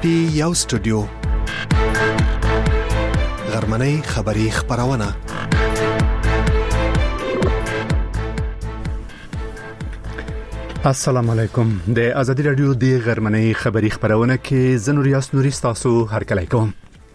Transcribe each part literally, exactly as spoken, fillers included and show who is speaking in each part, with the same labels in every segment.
Speaker 1: پی یو سټوډیو غرمنۍ خبری خبرونه
Speaker 2: السلام علیکم د ازادي رادیو د غرمنۍ خبری خبرونه کې زنوریاس نوري تاسو هر کله کوم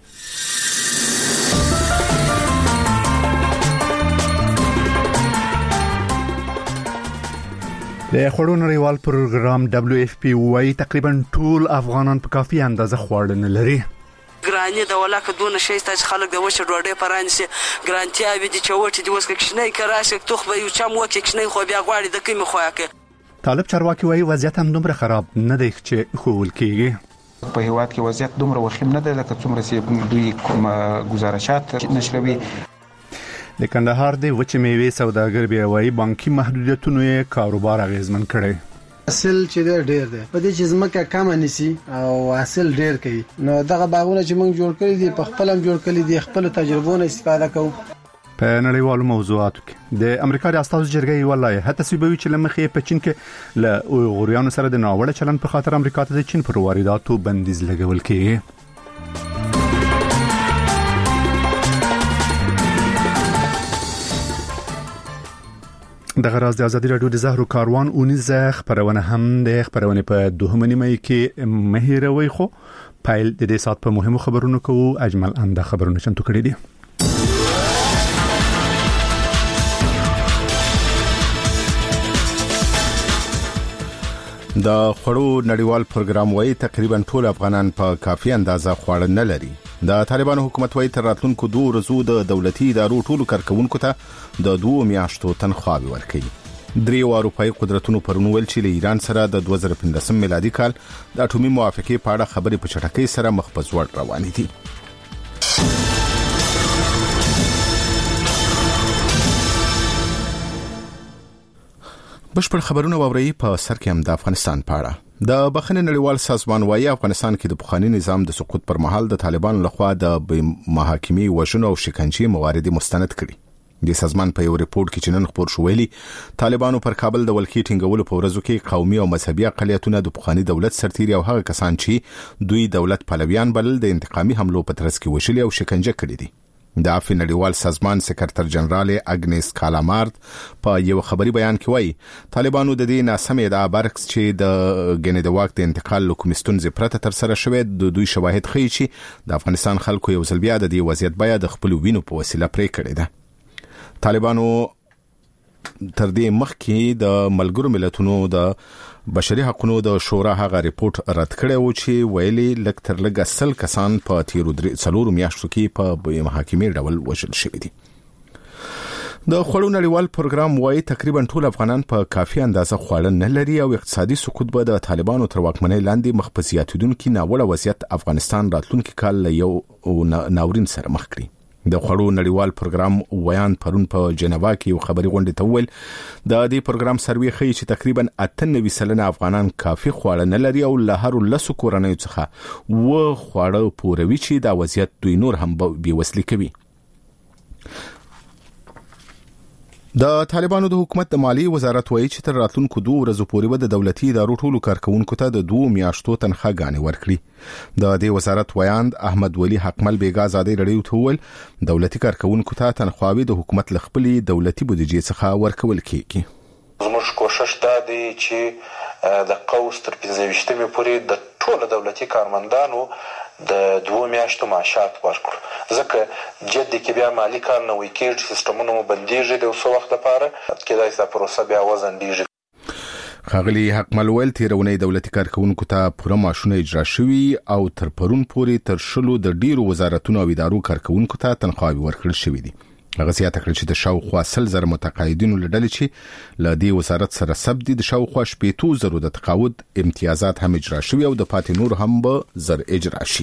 Speaker 2: د خړو نړیوال پروګرام دبليو اف پی وايي تقریبا ټول افغانان په کافي اندازه خواړه نه لري.
Speaker 3: ګرانی د ولاکه دونه شي چې خلک د وشه ډوډۍ پرانسي ګرانتیا به دي چوټي د وسکه کښنه کراشه توخ به یو چم وکه کښنه خو بیا غواړي د کیمه خوکه.
Speaker 2: طالب چارواکي وايي وضعیت هم دومره خراب نه دی چې خول کېږي.
Speaker 4: په هیواد کې وضعیت دومره وخیم نه دی لکه څومره چې دوی کوم گزارشات نشروي.
Speaker 2: د کندهار د وچې میوې سوداګر بیا وايي بانکي محدودیتونو یې کاروبار اغیزمن کړي.
Speaker 5: حاصل چې ډېر دی په دې چې زمکه کم نسی او حاصل ډېر کوي نو دغه باغونه چې موږ جوړ کړی دي په خپل هم جوړ کړی دي خپل تجربو نه استفاده کوو.
Speaker 2: په نړیوالو موضوعاتو کې د امریکا د استازو جرګې ولای هڅه سوي چې لمخې په چین کې ل غوریانو سره د ناوړه چلن په خاطر امریکا ته د چین پر وارداتو بندیز لګول کېږي. د غراز د ازادي رادیو د زهرو کاروان اونیزه خبرونه هم د خبرونه په دوهمه نیمه کې مهیروي خو پایل د دې سات په مهمو خبرونو کو اجمل انده خبرونه چمتو کړی دي.
Speaker 6: د خړو نړیوال پروګرام وايي تقریبا ټول افغانان په کافي اندازه خواړه نه لري. د طالبانو حکومت وايي تر راتلونکو دوه ورځو د دولتي ادارو ټولو کارکونکو ته د دوه میاشتو تنخواهي ورکړي. درې اروپאי قدرتونو پرونول چې له ایران سره د دوه زره پنځه میلادي کال د اټومي موافقې په اړه خبرې په چټکۍ سره مخ په ځوړ روانې دي. بشپړ خبرونه ووري په سر کې هم د افغانستان په اړه. د بخښنې نړیوال سازمان وايي افغانستان کې د پخوانی نظام د سقوط پر مهال د طالبانو لخوا د محاکمې وژنو او شکنجې موارد مستند کړي. د سازمان په یو ریپورت کې چې نن خبر شو ویلي طالبانو پر کابل د ولکې ټینګولو په ورځو کې قومي او مذهبي اقلیتونه د پخوانی دولت سرتیري او هغه کسان چې دوی دولت پلویان بلل د انتقامي حملو په ترڅ کې وشلي او شکنجه کړي دي. د افغان نړیوال سازمان سکرټر جنرال اګنیس کالامارد په یو خبري بیان کې وایي طالبانو د دې ناسمې ادعا برعکس چې د ګنې د واک د انتقال لکومستون زپرته تر سره شوې د دوی شواهد ښیي چې د افغانستان خلکو یو ځل بیا د دې وضعیت بیا د خپل وینو په وسیله پرې کړې ده. طالبانو تر دې مخکې د ملګرو ملتونو د بشري حقوقو د شورا هغه ریپورت رد کړی و چې ویلي لږ تر لږه سل کسان په تیرو څلورو میاشتو کې په محاکمې ډول وژل شوي دي. د خړو نړیوال پروګرام وايي تقریبا ټول افغانان په کافي اندازه خواړه نه لري او اقتصادي سقوط به د طالبانو تر واکمنۍ لاندې مخ په زیاتیدونکو ناوړه وضعیت افغانستان راتلونکي کال یو ناورین سره مخ کړي. د خړو نړیوال پروګرام ویان پرون په جنیوا کې یو خبري غونډه ته ویل د دې پروګرام سروې ښیي چې تقریبا اته نوي سلنه افغانان کافي خواړه نه لري او له هر لسو کورنیو څخه و خواړه پوروي چې دا وضعیت دوی نور هم بې وسلې کوي. د طالبانو د حکومت د مالی وزارت وایي چې تر راتلونکو دوه ورځې پورې به د دولتي ادارو ټولو کارکونکو ته د دوه میاشتو تنخواهګانې ورکړي. د دې وزارت ویاند احمد ولی حقمل بیګا ازادي رادیو ته ویل دولتي کارکونکو ته تنخواهي د حکومت لخپلي دولتي بودیجې څخه ورکول کیږي.
Speaker 7: زموږ کوشش دا دی چې د قوس تر پنځه ویشتمې پورې د ټولو دولتي کارمندانو د دوه میاشتو معاشات ورکړو ځکه جدي کې بیا مالی کار نه وي کېږي سیستمونه مو بندېږي د اوسو وخت لپاره کېدای شي پروسه بیا وزندېږي.
Speaker 6: خاغلی حقمل ویل تیرونی دولتي کارکونکو ته پوره معاشونه اجرا شوي او تر پرون پورې تر شلو د ډیرو وزارتونو او ادارو کارکونکو ته تنخواهي ورکړل شوې دي. هغه زیاته کړل چې د شاوخوا سل زر متقاعدینو لړل چې ل دې وزارت سره سب دي د شاوخوا شپږ زره د تقاعد امتیازات هم اجرا شوي او د پاتې نور هم به زر اجرا شي.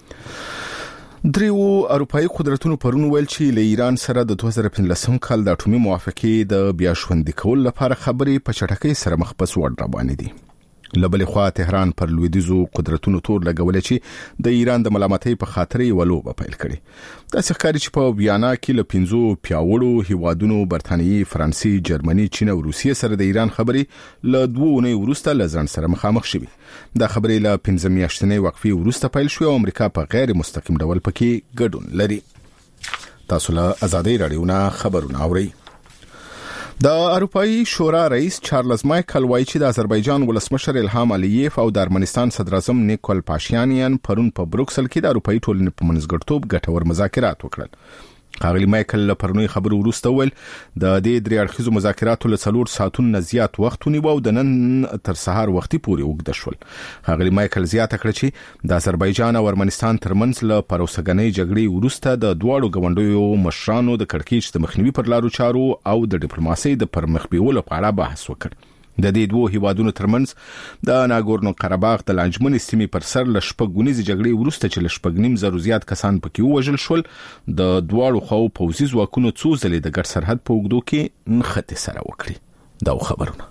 Speaker 6: دریو اروپאי قدرتونو پرون ویل چې له ایران سره د دوه زره پنځلسم کال د اټومي موافقې د بیا ژوندۍ کول لپاره خبرې په چټکۍ سره مخ په ځوړ روانې دي. لبل خوا تهران پر لویدیزو قدرتونو تور لګولې چې د ایران د ملامتۍ په خاطر یې ولوبه پیل کړي. دا ښکاري چې په ویانا کې له پنځو پیاوړو هیوادونو برتانیي، فرانسې، جرمني، چین او روسیې سره د ایران خبرې له دوه اونۍ وروسته له ځان سره مخامخ شوي. دا خبرې له پنځه میاشتنۍ وقفې وروسته پیل شوې او امریکا په غیر مستقیم ډول پکې ګډون لري. تاسو له ازادي رادیو نه خبرونه اورئ. د اروپאי شورا رئیس چارلز مایکل وایي چې د آذربایجان ولسمشر الهام علییف او د ارمنستان صدر اعظم نیکول پاشینیان پرون په بروکسل کې د اروپאי ټولنې په منځګړیتوب ګټور مذاکرات وکړل. ښاغلي مایکل له پرونی خبرو وروسته ویل د دې درې اړخیزو مذاکراتو له څلور ساعتونو زیات وخت ونیو او د نن تر سهار وختي پورې اوږده شول. ښاغلي مایکل زیاته کړه چې د آذربایجان او ارمنستان ترمنځ له پروسګنۍ جګړې وروسته د دواړو ګوندونو مشرانو د کړکېچ د مخنیوي پر لارو چارو او د ډیپلوماسۍ د پرمخ بیولو په اړه بحث وکړ. د دې دوه هیوادونو ترمنځ د ناګورنو قرهباغ د لانجمن سیمې پر سر ل شپږونیزې جګړې وروسته چې ل شپږنیم زرو زیات کسان پکې وژل شول، د دواړو خو پوځي ځواکونو څو ځلې د ګډ سرحد په اوږدو کې نښتې سره وکړي. دا خبرونه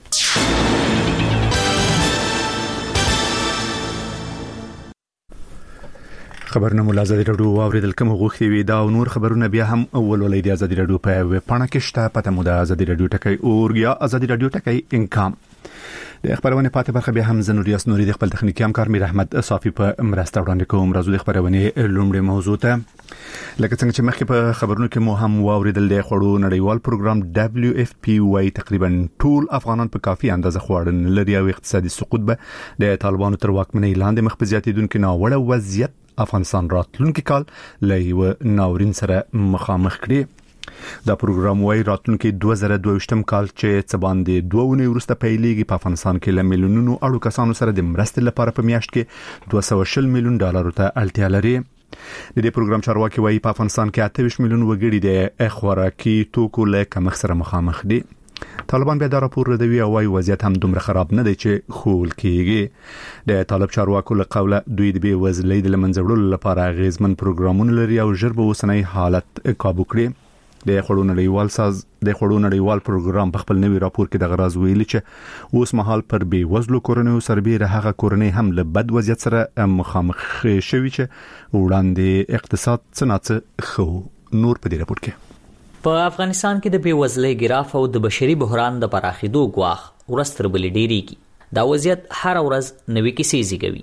Speaker 2: خبرونه مو لازم راډیو اوریدل کوم غوښتي وي. دا نور خبرونه بیا هم اول ولې د ازادي راډیو په ویب پاڼه کې شته. پته مو د ازادي راډیو ټکی اور یا ازادي راډیو ټکی انکام. د خبرونه پاتې برخه بیا هم زنوریاس نوري د خپل تخنیکی همکار میر احمد صافي په مرسته وړاندې کوم. راځو د خبرونه لومړی موضوع ته. لکه څنګه چې مخکې په خبرونو کې مو هم واوریدل د خوړو نړیوال پروګرام دبليو اف پی واي تقریبا ټول افغانان په کافي اندازه خوړن لري او اقتصادي سقوط به د طالبانو تر واکمنۍ لاندې مخ په زیاتېدونکو ناوړه وضعیت افغانستان راتلونکي کال له یو ناورین سره مخامخ کړي. دا پروګرام وايي راتلونکي دوه زره دوه ویشتم کال چې څه باندې دوه اونۍ وروسته پیلېږي په افغانستان کې له میلیونونو اړو کسانو سره د مرستې لپاره په میاشت کې دوه سوه شل میلیون ډالر ته اړتیا لري. د دې پروګرام چارواکي وايي په افغانستان کې اته ویشت میلیون وګړي د خوراکي توکو له کمښت سره مخامخ دي. طالبان بیا دا راپور ردوي او وايي وضعیت هم دومره خراب نه دی چې خول کېږي. د طالب چارواکو له قوله دوی د بې وزلۍ د لمنځه وړلو لپاره غیزمن پروګرامونه لري او ژر به اوسنی حالت کابو کړي. د خوړو نړیوال ساز د خوړو نړیوال پروګرام په خپل نوي راپور کې د غراض ویلي چې اوس مهال پر بې وزلو کورنیو سربېره هغه کورنۍ هم له بد وضعیت سره مخامخ شوي چې وړاندې اقتصاد څنګه خو. نور په دې راپور کې
Speaker 8: په افغانستان کې د بې وزلۍ ګراف او د بشري بحران د پراخېدو ګواښ ورځ تر بلې ډېرېږي. دا وضعیت هر ورځ نوې کیسې زیږوي.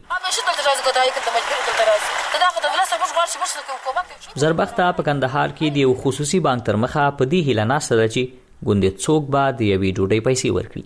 Speaker 8: زربخته په کندهار کې د یو خصوصي بانک تر مخه په دې هیله ناسته ده چې ګوندې څوک به د یوې ډوډۍ پیسې ورکړي.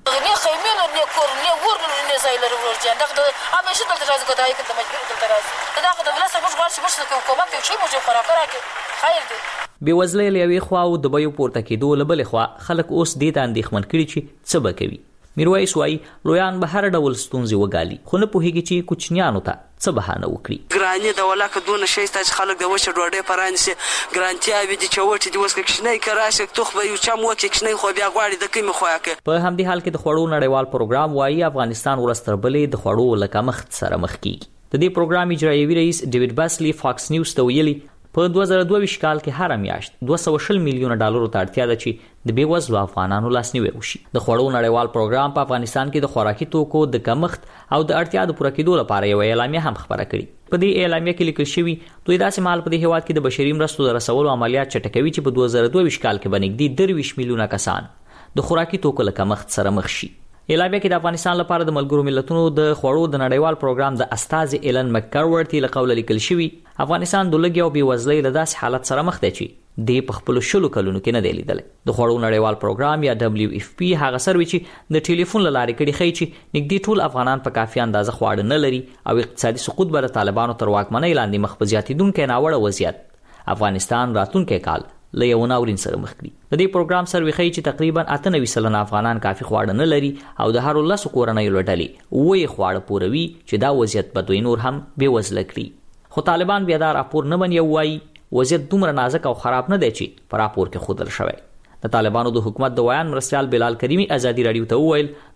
Speaker 8: بې وزلۍ له یوې خوا او د بیو پورته کېدو له بلې خوا خلک اوس دې ته اندېښمن کړي چې څه به کوي. میرویس وایي لویان به هر ډول ستونزې وګالي خو نه پوهېږي چې کوچنیانو ته څه بهانه وکړي.
Speaker 3: ګراني د ولاکه دونه شي ستا چې خلک د وچه ډوډۍ په رانیسي ګرانتیاوې دي چې وټې دي اوس که کښنۍ که راشي توخ به یو چم وکړي کښنۍ خو بیا غواړي د کومې خوا کوي.
Speaker 8: په همدې حال کې د خوړو نړیوال پروګرام وایي افغانستان ورځ تر بلې د خوړو له کمښت سره مخ کېږي. د دې پروګرام اجرایوي رئیس ډیوډ باسلي فاکس نیوز ته ویلي په دوه زره دوه ویشت کال کې هر میاشت دوه سوه شل میلیونه ډالرو ته اړتیا ده چې د بې وزلو افغانانو لاسنیوی وشي. د خوړو نړیوال پروګرام په افغانستان کې د خوراکي توکو د کمښت او د اړتیا د پوره کېدو لپاره یو اعلامیه هم خپره کړې. په دې اعلامیه کې لیکل شوي دوی داسې مهال په دې هیواد کې د بشري مرستو د رسولو عملیات چټکوي چې په دوه زره دوه ویشت کال کې به نږدې درویشت میلیونه کسان د خوراکي توکو له کمښت سره مخ شي. اعلامیه کې د افغانستان لپاره د ملګرو ملتونو د خوړو د نړیوال پروګرام د استاذ ایلن مککرورتي له قوله لیکل شوي افغانستان د لږې او بې وزلۍ له داسې حالت سره مخ دی چې د په خپلو شلو کلونو کې نه دی لیدلی. د خوړو نړیوال پروګرام یا دبليو اف پی هغه سروي چې د ټلیفون له لارې کړي ښیي چې نږدې ټول افغانان په کافي اندازه خواړه نه لري او اقتصادي سقوط به د طالبانو تر واکمنۍ لاندې مخ په زیاتېدونکی ناوړه وضعیت افغانستان راتلونکی کال له یو ناورین سره مخ کړي. د دې پروګرام سروي ښیي چې تقریبا اته نوي سلنه افغانان کافي خواړه نه لري او د هرو لسو کورنیو له ډلې اووه خواړه پوروي چې دا وضعیت به دوی نور هم بې وزله کړي. خو طالبان بیا دا راپور نه مني او وایي وضعیت دومره نازک او خراب نه دی چې په راپور کې ښودل شوی. د طالبانو د حکومت د ویان مرستیال بلال کریمي ازادي راډیو ته وویل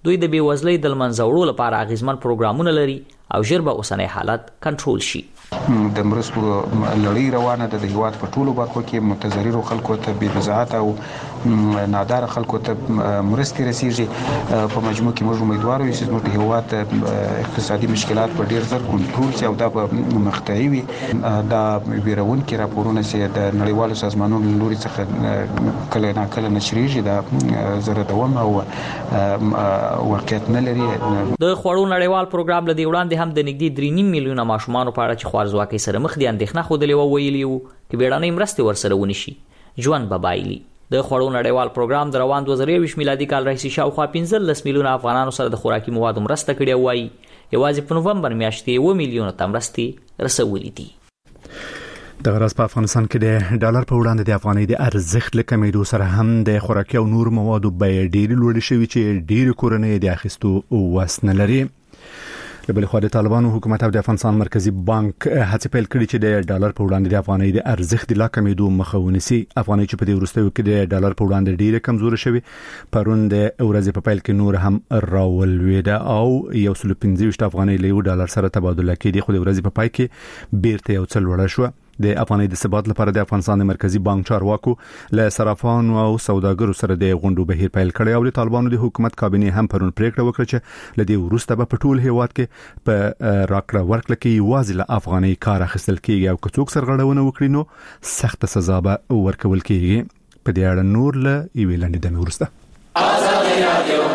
Speaker 8: دوی د بیوزلۍ د منځه وړلو لپاره اغیزمن پروګرامونه لري او ژر به اوسنی حالت کنټرول شي.
Speaker 4: د مرستو لړۍ روانه ده د هیواد په ټولو برخو کې متضررو خلکو ته بې وضاحت او نادار خلکو ته مرستې رسیږي. په مجموع کې موږ امیدوار یو چې زموږ هیواد اقتصادي مشکلات په ډیر زر کنټرول شي او دا به مقطعي وي. دا ویرونکي راپورونه چې د نړیوالو سازمانونو لوري څخه کله ناکله نشریږي دا زره دوام او واقعیت نه لري.
Speaker 8: د خوړو نړیوال پروګرام لدی وړاندې هم د نږدې درې نیم میلیونه ماشومان په اړه چې خوارزواکۍ سره مخ دي اندېښنه خوده لې ویلي وو چې بیړنۍ مرستې ورسره ونشي. ژوند ببایلی د خوړو نړیوال پروګرام د روان دوه زره یوویشت میلادي کال راهیسې شاوخوا پنځلس میلیونه افغانانو سره د خوراکي موادو مرسته کړې وایي. یوازې په نومبر میاشتې اوه میلیونه ته مرستې رسولې دي.
Speaker 2: د غرض په افغانستان کې د ډالر په وړاندې د افغانۍ د ارزښت له کمیدو سره هم د خوراکي او نور موادو بیې ډېرې لوړې شوې چې ډېرې کورنۍ د اخیستو وس نه لري. له بل خوا د طالبانو حکومت او د افغانستان مرکزی بانک هڅه پیل کړې چې د ډالر په وړاندې د افغانۍ د ارزښت د لا کمیدو مخه ونیسي. افغانۍ چې په دې وروستیو کې د ډالر په وړاندې ډېره کمزورې شوې پرون د ورځې په پیل کې نور هم راولوېده او یو سل پنځه ویشت افغانۍ له یو ډالر سره تبادله کېدې، خو د ورځې په پای کې بیرته یو څه لوړه شوه. د افغانۍ د ثبات لپاره د افغانستان مرکزی بانک چارواکو له صرافانو او سوداګرو سره د غونډو بهیر پیل کړی او د طالبانو د حکومت کابینه هم پرون پریکړه وکړه چې لدې وروسته به په ټول هیواد کې په راکړه ورکړه کې یوازې له افغانۍ کار اخیستل کیږي او که څوک سرغړونه وکړي نو سخت سزا به ورکول کیږي. په دې اړه نور له یوې لنډې دمې وروسته آزادي رادیو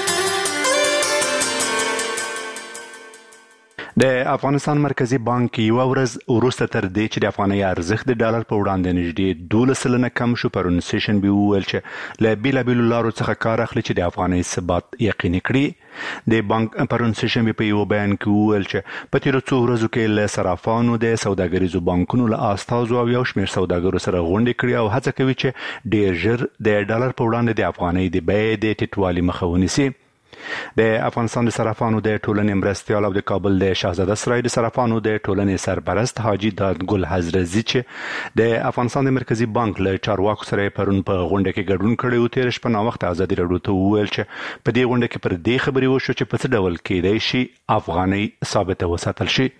Speaker 2: د افغانستان مرکزی بانک یو ورځ وروسته تر دې چې د افغانۍ ارزښت د ډالر په وړاندې نږدې دولس سلنه کم شو پرون سیشن بي وویل چې له بیلابیلو لارو څخه کار اخلي چې د افغانۍ ثبات یقیني کړي. د بانک پرون سیشن بي په یو بیان کې وویل چې په تیرو څو ورځو کې له صرافانو د سوداګریزو بانکونو له استازو او یو شمېر سوداګرو سره غونډې کړې او هڅه کوي چې ډېر ژر د ډالر په وړاندې د افغانۍ د بیې د ټیټوالي مخه ونیسي. د افغانستان د صرافانو د ټولنې مرستیال او د کابل د شاهزاده سرای د صرافانو د ټولنې سرپرست حاجی دادګل حضرزي چې د افغانستان د مرکزی بانک له چارواکو سره پرون په غونډه کې ګډون کړی او تیر شپه ناوخته ازادي راډیو ته وویل چې په دې غونډه کې پر دې خبرې وشو چې په څه ډول کېدای شي افغانۍ ثابته وساتل شي.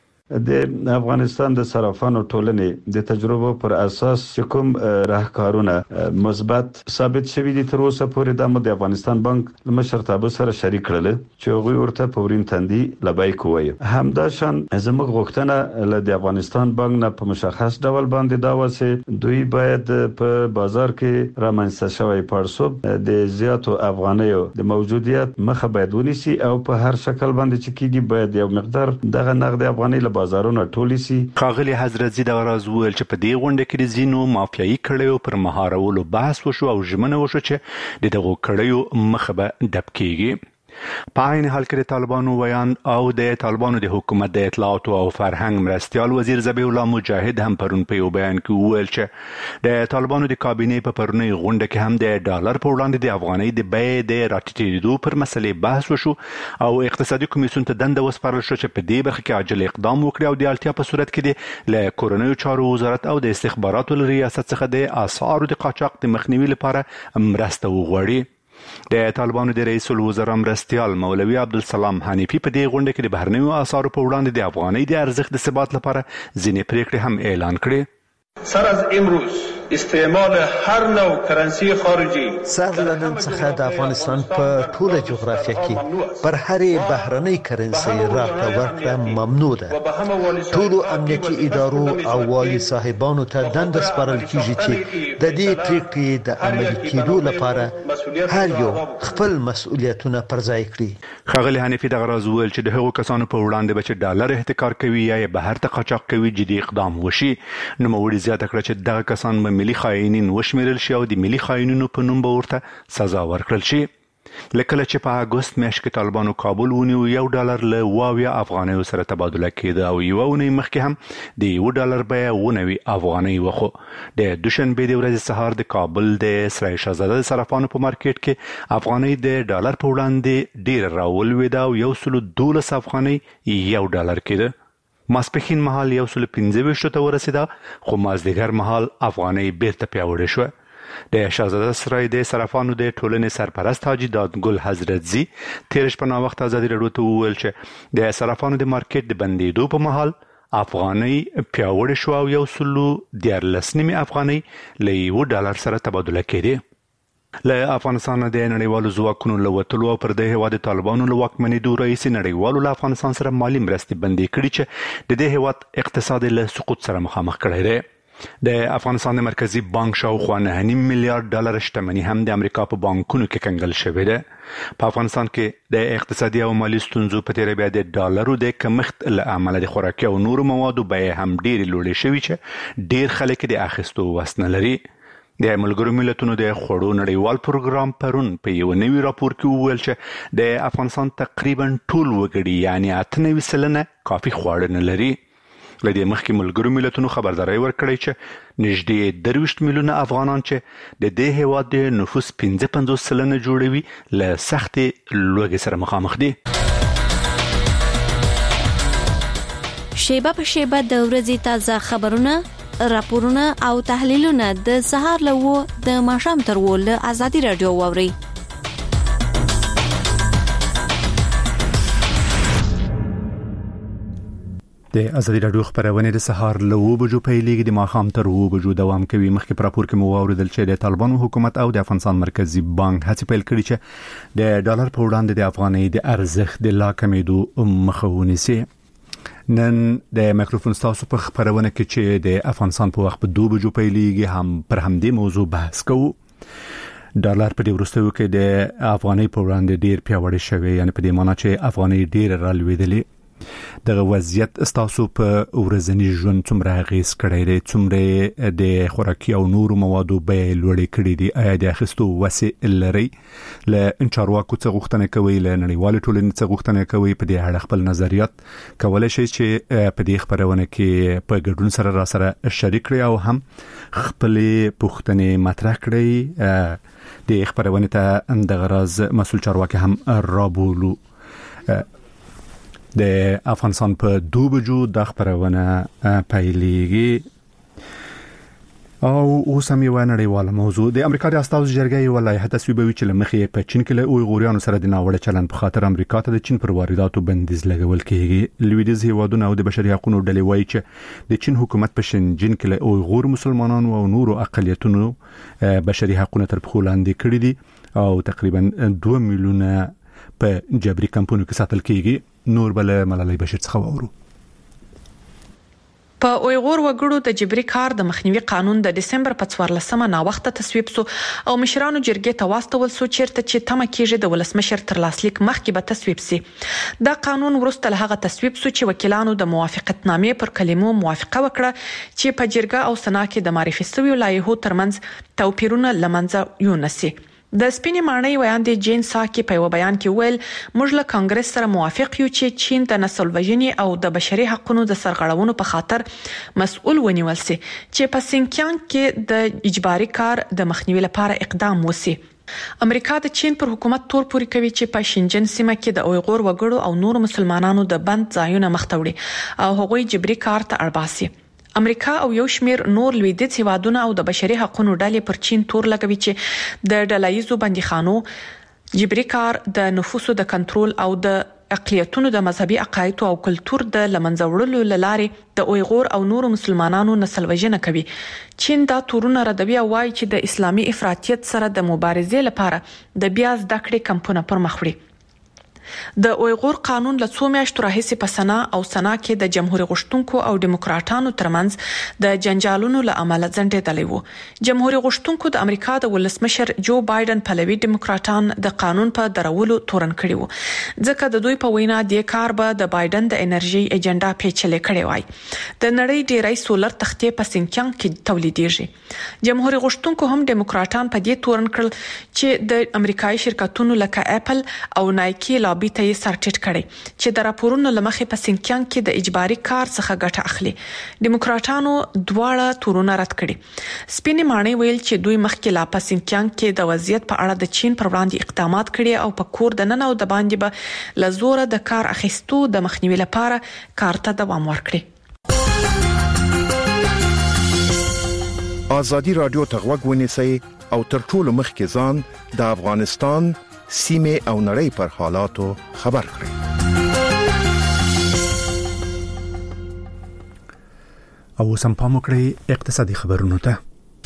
Speaker 9: د افغانستان د صرافانو ټولنې د تجربو پر اساس چې کوم راهکارونه مثبت ثابت شوي دي تر اوسه پورې د د افغانستان بانک مشرتابه سره شریک کړل چې هغوی ورته په ورین تندي لبای کوي. همدا شان زموږ غوښتنه له د افغانستان بانک نه په مشخص ډول باندې دا و چې دوی باید په بازار کې رامنځته شوی پړسوب د زیاتو افغانیو د موجودیت مخه باید ونیسي او په هر شکل باندې چې کیږي باید یو مقدار دغه نقد افغاني بازارونه ټولیسي.
Speaker 2: خاغلی حضرتي د غراز ویل چې په دې غونډه کې د زینو مافیایي کړیو پر مهارولو بحث وشو او ژمنه وشو چې د دغو کړیو مخه به ډب کیږي. په عین حال کې د طالبانو ویان او د طالبانو د حکومت د اطلاعات او فرهنګ مرستيال وزیر ذبیح الله مجاهد هم پرون په یو بیان کې وویل چې د طالبانو د کابینه په پرونی غونډه کې هم د ډالر په وړاندې د افغانۍ د بیې د راټیټېدو پر مسلې بحث وشو او اقتصادي کمیسیون ته دنده وسپارل شو چې په دې برخه کې عاجل اقدام وکړي او د اړتیا په صورت کې د له کورنیو چارو وزارت او د استخباراتو ریاست څخه د اسعارو د قاچاق د مخنیوي لپاره مرسته وغواړي. د طالبانو د رئیس الوزرا مرستیال مولوی عبدالسلام حنیفی په دې غونډه کې د بهرنیو اسعارو په وړاندې د افغانۍ د ارزښت د ثبات لپاره ځینې پریکړې هم اعلان کړې.
Speaker 10: سر از امروز استعمال هر نوع کرنسی خارجی
Speaker 11: سر لنن څخه د افغانستان په ټوله جغرافیه کې پر هرې بهرنۍ کرنسي راکړه ورکړه ممنوع ده. ټولو امنیتي ادارو او والی صاحبانو ته دنده سپارل کیږي چې د دې پریکړې د عملي کېدو لپاره هر یو خپل مسؤلیتونه پر ځای کړي.
Speaker 2: ښاغلي حنیفي دغه راز وویل چې د هغو کسانو په وړاندې به چې ډالر احتکار کوي یا یې بهر ته قاچاق کوي جدي اقدام وشي. نوموړي زیاته کړه چې دغه کسان به ملي خاینین وشمیرل شي او د ملي خاینینو په نوم به ورته سزا ورکړل شي. لکه چې په اگست میاشت کې طالبانو کابل ونیو یو ډالر له واویا افغانیو سره تبادله کېده او یو ونی مخکې هم د یو ډالر بیه ونوي افغانۍ وخو. د دوشنبه د ورځې سهار د کابل د سرای شاهزاده صرافانو په مارکیټ کې افغانۍ د ډالر په وړاندې ډیر راولوېده او یو سل دولس افغانۍ یو ډالر کېده. ماسپښین مهال یو سل پنځه ویشت ته ورسېده خو مازدیګر مهال افغانۍ بیرته پیاوړې شوه. د شاهزاده سرای د صرافانو د ټولنې سرپرست حاجی دادګل حضرتزي تیر شپه نا وخت ازادي راډیو ته وویل چې د صرافانو د مارکیټ د بندیدو په مهال افغاني پیاوړی شو او یو سلو دیارلس نیمه افغاني له یو ډالر سره تبادله کېده. له افغانستان د نړیوالو ځواکونو له وتلو پر د هیواد طالبانو له واکمنېدو رئیس نړیوالو له افغانستان سره مالی مرستې بندي کړي چې د دې هیواد اقتصاد له سقوط سره مخامخ کړی دی. د افغانستان د مرکزی بانک شاوخوا نه میلیارډ ډالر شتمنۍ هم د امریکا په بانکونو کې کنګل شوې ده. په افغانستان کې د اقتصادي او مالی ستونزو په تیر بیا د ډالرو د کمښت له امله د خوراکي او نورو موادو بیې هم ډېرې لوړې شوې چې ډېر خلک د اخیستو وس نه لري. د ملګرو ملتونو د خوړو نړیوال پروګرام پرون په یو نوي راپور کې وویل چې د افغانستان تقریبا ټول وګړي یعنی اته نوي سلنه کافي خواړه نه لري. لدې مخکې ملګرو ملتونو خبرداري ورکړې چې نږدې درویشت میلیونه افغانان چې د دې هیواد د نفوس پنځه پنځوس سلنه جوړوي له سختې لوږې سره مخامخ دي.
Speaker 12: شیبه په شیبه د ورځې تازه خبرونه، راپورونه او تحلیلونه د سهار له و د ماښام تر و له ازادي راډیو واوري.
Speaker 2: د ازادي راډیو خبرونه د سهار له و بجو پیلېږي د ماښام تر و بجو دوام کوي. مخکې پر راپور کې مو واوریدل چې د طالبانو حکومت او د افغانستان مرکزی بانک هڅې پیل کړي چې د ډالر په وړاندې د افغانۍ د ارزښت د لا کمېدو مخه ونیسي. نن د مایکروفون تاسو په خبرونه کې چې د افغانستان په وخت په دوه بجو پیلېږي هم پر همدې موضوع بحث کوو. ډالر په دې وروستیو کې د افغانۍ په وړاندې ډیر پیاوړی شوی، یعنی په دې معنی چې افغانۍ ډیر رالوېدلې. دغه وضعیت تاسو په ورځنی ژوند څومره اغیز کړی دی؟ څومره د خوراکي او نورو موادو بیې لوړې کړې دي؟ آیا د اخیستو وسې لري؟ له چارواکو څخه غوښتنه کوي، له نړیوال ټولنې څخه غوښتنه کوي په دې اړه خپل نظریات کولای شي چې په دې خبرونه کې په ګډون سره را سره شریک کړي او هم خپل پوښتنې مطرح کړي. د خبرونه ته د غرض مسول چارواکي هم رابولو. د افغانستان په دوه بجو د خبرونه پیلېږي او اوس هم یو نړیواله موضوع د امریکا د استازو جرګې یو لایحه تصویبوي چې لمخې په چین کې له اویغوریانو سره د ناوړه چلند په خاطر امریکا ته د چین پر وارداتو بندیز لګول کېږي. لویدیز هیوادونه او د بشري حقوقو ډلې وایي چې د چین حکومت په شنجین کې له اویغور مسلمانانو او نورو اقلیتونو بشري حقوقونه تر پښو لاندې کړي دي او تقریبا دوه میلیونه په جبري کمپونو کې ساتل کېږي. نور بل ملالۍ بشیر څخه وورو.
Speaker 13: په اویغور وګړو د جبري کار د مخنیوي قانون د دسمبر په څوارلسمه نا وخت تصویب سو او مشرانو جرګې ته واستول سو چیرته چې تمه کېږي د ولسمشر تر لاسلیک مخکې به تصویب سي. دا قانون وروسته له هغه تصویب سو چې وکیلانو د موافقتنامې پر کلمو موافقه وکړه چې په جرګه او سنا کې د معرفي شویو لایحو ترمنځ توپیرونه لمنځه یونسي. د سپینې ماڼۍ ویاندې جین ساکي په یو بیان کې ویل موږ له کانګرس سره موافق یو چې چین د نسل وژنې او د بشري حقوقو د سرغړونو په خاطر مسؤل ونیول سي چې په سینکیانګ کې د اجباري کار د مخنیوي لپاره اقدام وسی. امریکا د چین پر حکومت تور پوري کوي چې په شینجن سیمه کې د اویغور وګړو او نور مسلمانانو د بند ځایونه مختوړي او هغوی جبري کار ته اړباسي. امریکا او یو شمیر نور لویدیځ هیوادونه او د بشري حقوقو ډلې پر چین تور لګوي چې د ډلایزو بندیخانو، جبري کار، د نفوسو د کنټرول او د اقلیتونو د مذهبي عقاید او کلچر د لمنځه وړلو لارې د اویغور او نورو مسلمانانو نسل وژنه کوي. چین دا تورونه ردوي او وايي چې د اسلامي افراطیت سره د مبارزې لپاره د بیا زده کړې کمپونه پرمخ وړي. د اویغور قانون له څو میاشتو راهیسې په سنا او سنا کې د جمهوریت غوښتونکو او دیموکراتانو ترمنځ د جنجالونو له امله ځنډېدلی و. جمهوریت غوښتونکو د امریکا د ولسمشر جو بایدن پلوي دیموکراتان د قانون په درولو تورن کړي وو، ځکه د دوی په وینا د کار به د بایدن د انرژي ایجنډا پیچلې کړي وای. د نړۍ ډیری سولر تختې په سینکیانګ کې تولیدېږي. جمهوریت غوښتونکو هم دیموکراتان په دې تورن کړل چې د امریکایي شرکتونو لکه اپل او نایکی لابي ته یې سر ټیټ کړي چې د راپورونو لمخې په سینکیانګ کې د اجباري کار څخه ګټه اخلي. دیموکراتانو دواړه تورونه رد کړي. سپینې ماڼۍ ویل چې دوی مخکې لا په سینکیانګ کې د وضعیت په اړه د چین پر وړاندې اقدامات کړي او په کور د نن او د باندې به له زوره د کار اخیستو د مخنیوي لپاره کار ته دوام ورکړي.
Speaker 6: ازادي رادیو ته غوږ ونیسئ او تر ټولو مخکې ځان د افغانستان سیمه او نړۍ پر حالاتو خبر کړئ.
Speaker 2: او سم پام وکړئ اقتصادي خبرونه ته.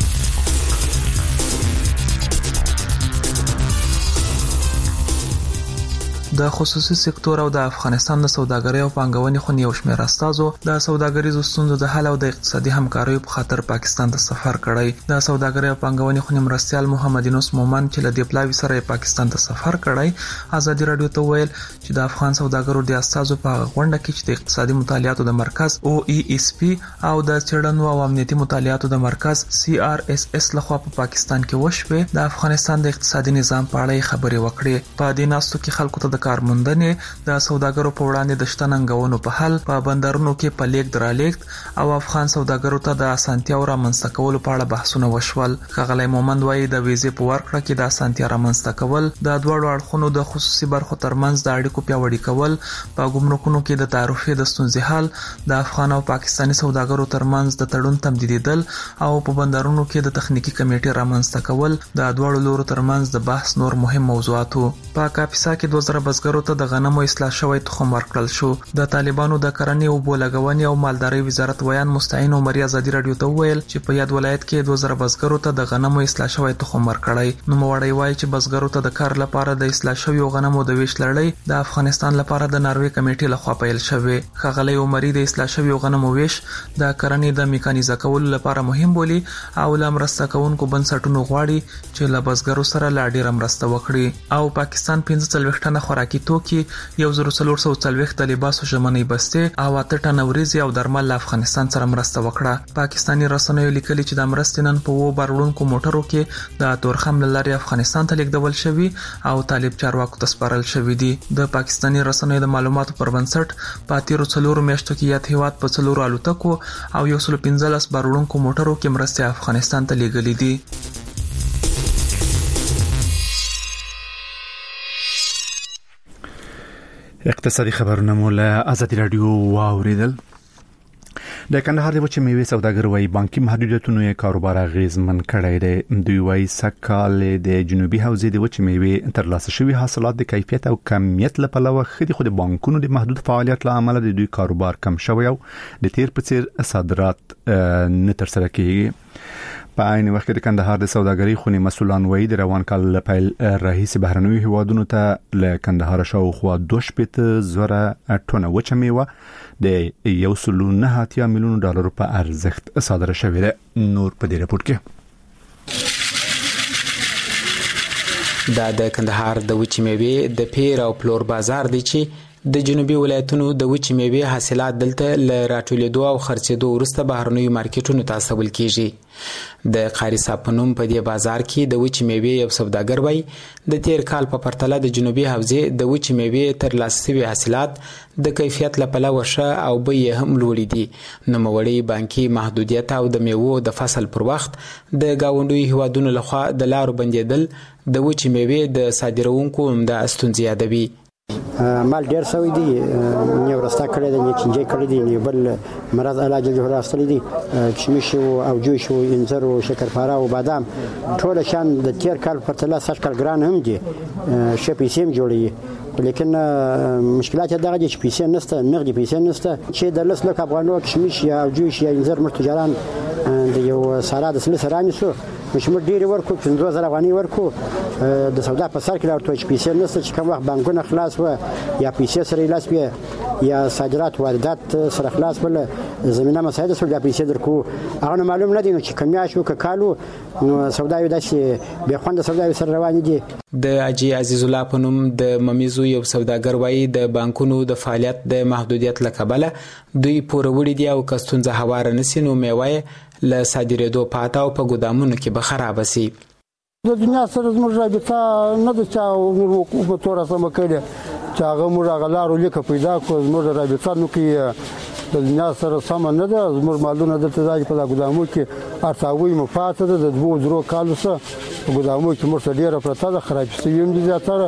Speaker 14: د خصوصي سکتور او د افغانستان د سوداګرۍ او پانګونې خونې یو شمېر استازو د سوداګریزو ستونزو د حل او د اقتصادي همکارۍ په خاطر پاکستان ته سفر کړی. د سوداګرۍ او پانګونې خونې مرستیال محمد یونس مومن چې له دې پلاوي سره پاکستان ته سفر کړی ازادي رادیو ته ویل چې د افغان سوداګرو د استازو په غونډه کې چې د اقتصادي مطالعاتو د مرکز او ای اس پی او د چړنو او امنیتي مطالعاتو د مرکز سی آر اس اس لخوا په پاکستان کې وشوه د افغانستان د اقتصادي نظام په اړه خبرې وکړې. په دې ناستو کې خلکو ته د کارموندنې د سوداګرو په وړاندې د شتننګونو په حل په بندرونو کې په لیک درالیکت او افغان سوداګرو ته د اسانتیا او رامنځته کولو په اړه بحثونه وشول. ښاغلی مومند وايي د ویزې په ورکړه کې د اسانتیا رامنځته کول د دوړو اړخونو د خصوصي برخو ترمنځ د اړیکو پیاوړي کول په ګمرکونو کې د تعرفې د ستونزې حل د افغان او پاکستاني سوداګرو ترمنځ د تړون تمدیدیدل او په بندرونو کې د تخنیکی کمیټې رامنځته کول د دوړو لورو ترمنځ د بحث نور مهم موضوعات وو. په کاپیسا کې دوه زره بزګرو ته د غنمو اصلاح شوی تخم ورکړل شو. د طالبانو د کرنې او بولګونې او مالدارۍ وزارت ویان مستعین عمر ازادي رادیو ته ویل چې په یاد ولایت کې دوه زره بزګرو ته د غنمو اصلاح شوی تخم ورکړی. نو موړی وایي چې بزګرو ته د کار لپاره د اصلاح شوی غنمو د ویش لړۍ د افغانستان لپاره د ناروې کمیټې لخوا پیل شوی. ښاغلی عمر د اصلاح شوی غنمو ویش د کرنې د میکانیزه کولو لپاره مهم بولی او لمرسته کوونکو بنسټونو غواړي چې له بزګرو سره لا ډیر مرسته وکړي. او پاکستان پنځه څلوېښت ټنه خوراکي توکي یو زر څلور سوه څلوېښت د لباسو ژمنۍ بستې او اته ټنه وریځې او درمل له افغانستان سره مرسته وکړه. پاکستاني رسنیو لیکلي چې د مرستې نن په وو بارونکو موټرو کې د تورخم لارې افغانستان ته لیږدول شوي او طالب چارواکو ته سپارل شوي دي. د پاکستاني رسنیو د معلوماتو پر بنسټ په تیرو څلورو میاشتو کې یاد هیواد په څلورو الوتکو او یو سل پنځلس بارونکو موټرو کې مرستې افغانستان ته لیږلي دي.
Speaker 2: اقتصادي خبرونه مو له ازادي رادیو واوریدل. د کندهار د وچې میوې سوداګر وایي بانکي محدودیتونو یې کاروبار اغیزمن کړی دی. دوی وایي سکهال د جنوبي حوزې د وچې میوې ترلاسه شوي حاصلات د کیفیت او کمیت له پلوه ښه دي، خو د بانکونو د محدود فعالیت له امله د دوی کاروبار کم شوی او د تیر په څیر صادرات نه ترسره کیږي. په عین وخت کې د کندهار د سوداګرۍ خونې مسولان وایي د روان کال له پیل راهیسې بهرنیو هیوادونو ته له کندهار شاوخوا دوه شپېته زره ټنه وچه میوه د یو سل نه اتیا میلیون ډالرو په ارزښت صادره شوې ده. نور په دې رپورټ کې
Speaker 15: دا د کندهار د وچې میوې د پیر او پلور بازار دی چې د جنوبي ولایتونو د وچې میوې حاصلات دلته له راټولېدو او خرڅېدو وروسته بهرنیو مارکیټونو ته استول کیږي. د قاری صاحب په نوم په دې بازار کې د وچې میوې یو سوداګر وایي د تیر کال په پرتله د جنوبي حوزې د وچې میوې ترلاسه شوي حاصلات د کیفیت له پلوه ښه او بیې هم لوړې دي. نوموړی بانکي محدودیت او د میوو د فصل پر وخت د ګاونډیو هیوادونو لخوا د لارو بندېدل د وچې میوې د صادروونکو عمده ستونزې یادوي.
Speaker 16: مال ډیر شوی دی، نه ورسته کړی دی، نه چنجي کړی دی، نه بل مرض علاج جوړ راستلی دی، کشمش او جوش او انځر او شکرپاره او بادام ټول شان د تیر کال په پرتله سږ کال ګران هم دي، ښه پیسې هم جوړوي، لیکن مشکلات دغه دي چې پیسې نشته، نغدي پیسې نشته چې د لس لک افغانو کشمش یا جوش یا انځر مر تجاران د یو سالا د سل سره نشو مشمر ډیر ورکو پنځه زره افغاني ورکو د سودا په سر کې راوړل چې پیسې نشته چې کوم وخت بانکونه خلاص و یا پیسې سره لاس بیا یا صادرات واردات سره خلاص ول زمينه مساعده سره بیا پیسې درکو هغه معلوم نه دي چې کمیا شو کالو نو سودا یو داسې به خوند سودا سره روان دي.
Speaker 15: د اجي عزیز الله په نوم د ممیزو یو سوداګر وایي د بانکونو د فعالیت د محدودیت لکبله دوی پوروړي دي او کستونزه هواره نسی نو میوه له صادرېدو پاته او په ګودامونو کې به خراب شي.
Speaker 17: د دنیا سره زموږ رابطه نه د چا موږ په تور سم کړي چې هغه موږ غلارو لیکه پیدا کو زموږ رابطه نو کې د دنیا سره سم نه ده. زموږ مالونه د تزاج په ګودامو کې ارتاوي مفاته ده د دوه درو کالو سره په ګودامو کې مرته ډیره پرته ده، خراب شوی هم دي زیاتره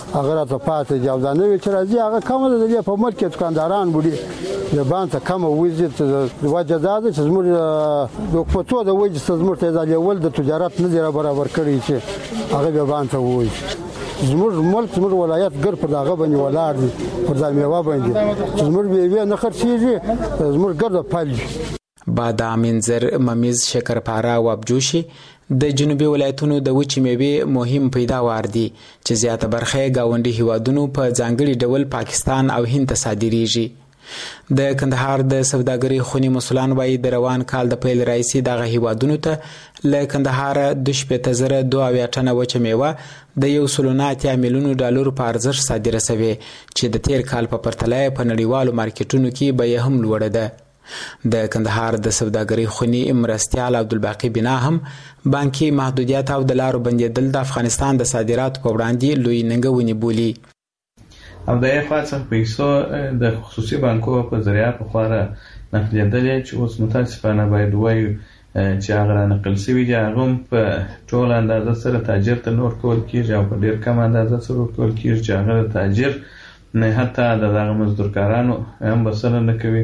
Speaker 17: هغه راته پاتې دی او دا نوې چې راځي هغه کومه د په ملک کې دکانداران بوډي د باندې کومه وځي چې د وجه دا ده چې زموږ د پټو د وجه زموږ ته د لیول د تجارت نه دی برابر کړی چې هغه به باندې وایي زموږ ملک زموږ ولایت ګر په دغه باندې ولاړ دي پر د میوه باندې زموږ بیوی نه خرڅیږي زموږ ګر د پلج
Speaker 15: بادام انځر ممیز شکرپاره او ابجوشي د جنوبي ولایتونو د وچې میوې مهم پیداوار دي چې زیاته برخه گاونډي هیوادونو په ځانګړي ډول پاکستان او هند ته صادریږي. د کندهار د سوداګرۍ خونی مسولان وایي د روان کال د پیل راځي دغه هیوادونو ته له کندهار د شپږ زره دوه اویا ټنه وچه میوه د یو سلو نه اتیا میلیونو ډالر په ارزښت صادره شوې چې د تیر کال په پرتله په نړیوالو مارکیټونو کې بیه هم لوړه ده. د کندهار د سوداګرۍ خونی مرستیال عبدالباقی بنا هم بانکي محدودیت او د لارو بندیدل د افغانستان د صادراتو په وړاندې لوی ننګونې بولي.
Speaker 18: او د افغان څخه پیسو د خصوصي بانکو په ذریعہ په خواره نقلیدلې چې اوس متاسفانه باید وایو چې هغه نقل شوی دی هغه په ټول اندازه سره تاجر ته نور کول کیږي او په ډیر کم اندازه سره کول کیږي چې هغه تاجر نه حتی دغه مزدورکارانو هم بسنه نه کوي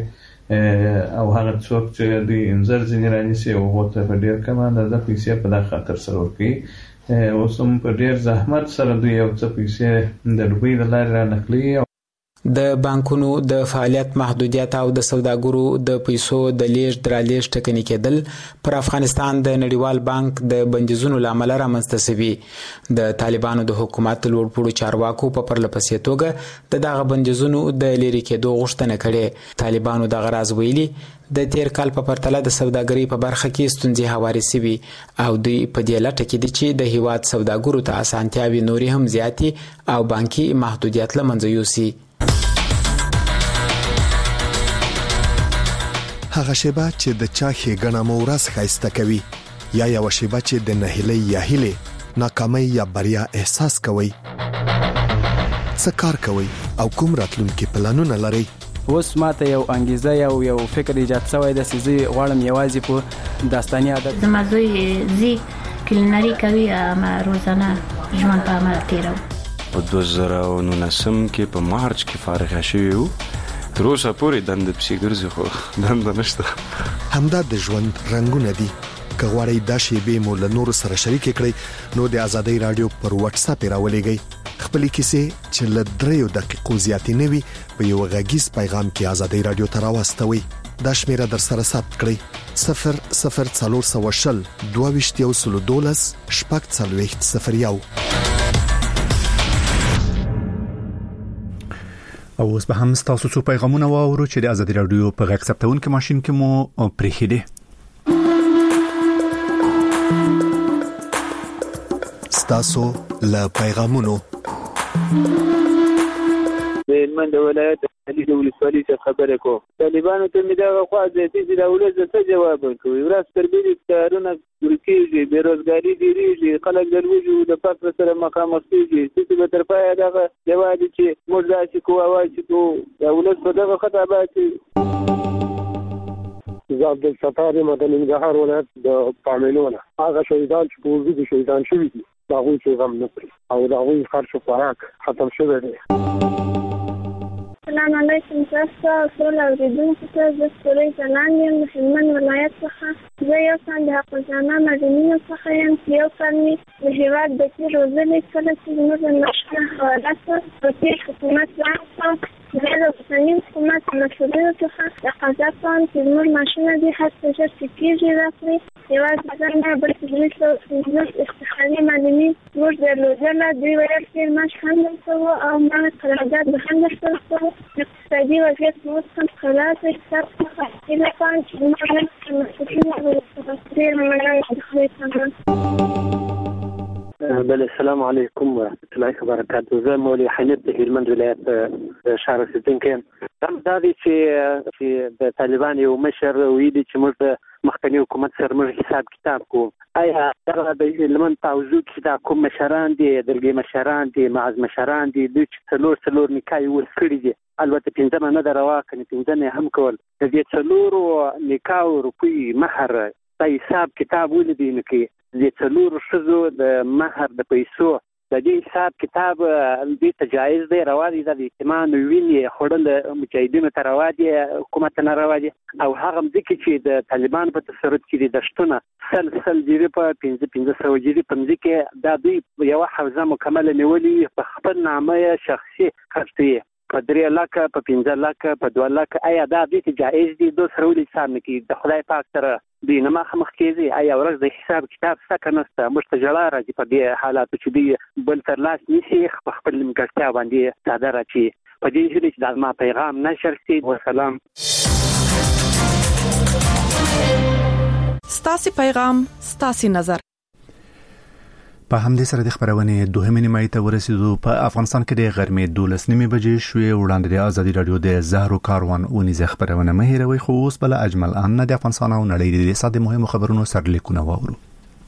Speaker 18: او هغه څوک چې د انځر ځینې رانیسي او هغه ته په ډیر کم اندازه پیسې په دغه خاطر سره ورکوي. اوس هم په ډیر زحمت سره دوی یو څه پیسې د روپۍ د لارې را نقلي.
Speaker 15: د بانکونو د فعالیت محدودیت او د سوداګرو د پیسو د لیږد رالېږد ټکني کېدل پر افغانستان د نړیوال بانک د بندیزونو له امله رامنځته شوي. د طالبانو د حکومت لوړپوړو چارواکو په پرله پسې توګه د دغه بندیزونو د لرې کېدو غوښتنه کړې. طالبانو دغه راز ویلي د تیر کال په پرتله د سوداګرۍ په برخه کې ستونزې هوارې شوي او دوی په دې لټه کې دي چې د هیواد سوداګرو ته اسانتیاوې نورې هم زیاتې او بانکي محدودیت له منځه یوسي.
Speaker 1: هغه شیبه چې د چا ښېګڼه مو ورځ ښایسته کوي یا یوه شیبه چې د نهیلۍ یا هیلې ناکامۍ یا بریا احساس کوئ څه کار کوئ او کوم راتلونکي پلانونه لرئ؟
Speaker 19: اوس ماته یو انګیزه یو یو فکر ایجاد شوی دی چې زه غواړم یوازې په داستاني ادب
Speaker 20: زما زوی زی کلینري کوي ما روزانه ژوند په عمل تیرو.
Speaker 21: په دوه زره او نولسم کې په مارچ کې فارغ شوی وو. تر اوسه پورې دنده پسې ګرځي خو دنده نشته.
Speaker 1: همدا د ژوند رنګونه دي. که غواړئ دا شیبې مو له نورو سره شریکې کړئ نو د ازادۍ راډیو پر واتس اپ یې راولېږئ. خپلې کیسې چې له دریو دقیقو زیاتې نه وي په یو غږیز پیغام کې ازادۍ راډیو ته راواستوئ. دا شمیره در سره ثبت کړئ صفر صفر څلور سوه شل دوه ویشت یو سلو دولس شپږ څلوېښت صفر یو.
Speaker 2: او اوس به هم تاسو څو پیغامونه واورو چې د ازادي رادیو په غږ ثبتونکو ماشين کې مو پرېښودي.
Speaker 1: تاسو له پیغامونو
Speaker 22: من د ولایت علي د ولسوالۍ څخه خبرې کوم. طالبانو ته مې دغه خوا زیاتې چې د ولس څه جواب ورکوي. ورځ تر بلې کارونه ورکېږي، بېروزګاري ډېرېږي، خلک د لوږې د فقر سره مخامخ کېږي. څه به تر پایه دغه یوازې چې موږ داسې کوو هواسې کوو د ولس په دغه خطا باندې.
Speaker 23: زه عبدالستار یم د ننګرهار ولایت د پامېلو نه. هغه شهیدان چې په اردو کې شهیدان شوي دي د هغوی څه غم نه کړي او د هغوی خرچ و خوراک ختم شوی دی.
Speaker 24: السلام علیکم تاسو ټول اوریدونکو ته زه سورې ځلان یم د هلمند ولایت څخه. زه یو کال د حافظانه مدنیو څخه یم چې یو کال مې د هېواد بچي روزلې کله چې زموږ د مشکل حواله شوه په تېر حکومت راغله. زه د اوسني حکومت مسؤلینو څخه تقاضا کوم چې زموږ معاشونه دې هر څه ژر چې کېږي راکړي. یوازې زه نه بلکې درې سوه پنځوس افتخاري معلمین زموږ درلودله. دوی ویل چې معاش هم درکوو او ما قرارداد به هم درته ورکوو. اقتصادي وضعیت مو اوس هم خلاص دی. تاسو څخه هیله کوم چې زموږ مسؤلین ډېر مننه د خدای څخه.
Speaker 23: بله السلام علیکم ورحمة الله وبرکاته. زه مولوي حنیف د هلمند ولایت ښار اوسېدونکی یم. دا دی چې چې د طالبان یو مشر ویلي چې موږ د مخکني حکومت سره موږ حساب کتاب کوو. آیا دغه د هلمند په حوزو کې دا کوم مشران دي، درګي مشران دي، معز مشران دي، دوی چې څلور څلور نکاح ورس کړي دي، البته پنځمه نه ده روا کنې پنځمه هم کول، د دې څلورو نکاح روپۍ مهر دا حساب کتاب ولیدي نو کې د څلورو ښځو د مهر د پیسو د دې حساب کتاب دې تجایز دی روا دي د اجتماع ویني خړل مجاهدینو ته روا دي حکومت نه روا دي او هغه مځکه چې د طالبان په تصرف کې دي د شتونه سل سل جری په پنځه پنځه سو جری په مځکه دا دوی یو حوزه مکمله نیولې په خپل نامه شخصي خرڅي په درې لکه په پنځه لکه په دوه لکه آیا دا دې جایز دي د سرولې حساب نه کې د خدای پاک سره دوی نه مخ مخ کېږي آیا ورځ د حساب کتاب څخه نسته مستجلا راځي په دې حالاتو چې دی بل تر لاس نشي خپل مګړتیا باندې ساده راځي په دې چې د ما پیغام نشر شي والسلام
Speaker 13: ستاسي پیغام ستاسي نظر
Speaker 2: په همدې سره د خبرونه دوهمه نیمه ته ورسېدو په افغانستان کې د غرمې دولس نیمه بجې شوې وړاندې د ازادي رادیو د زهرو کاروان او نيزه خبرونه مهیروي خو اوس بل اجمل ان د افغانستان او نړۍ د ساده مهمو خبرونو سرلیکونه واورو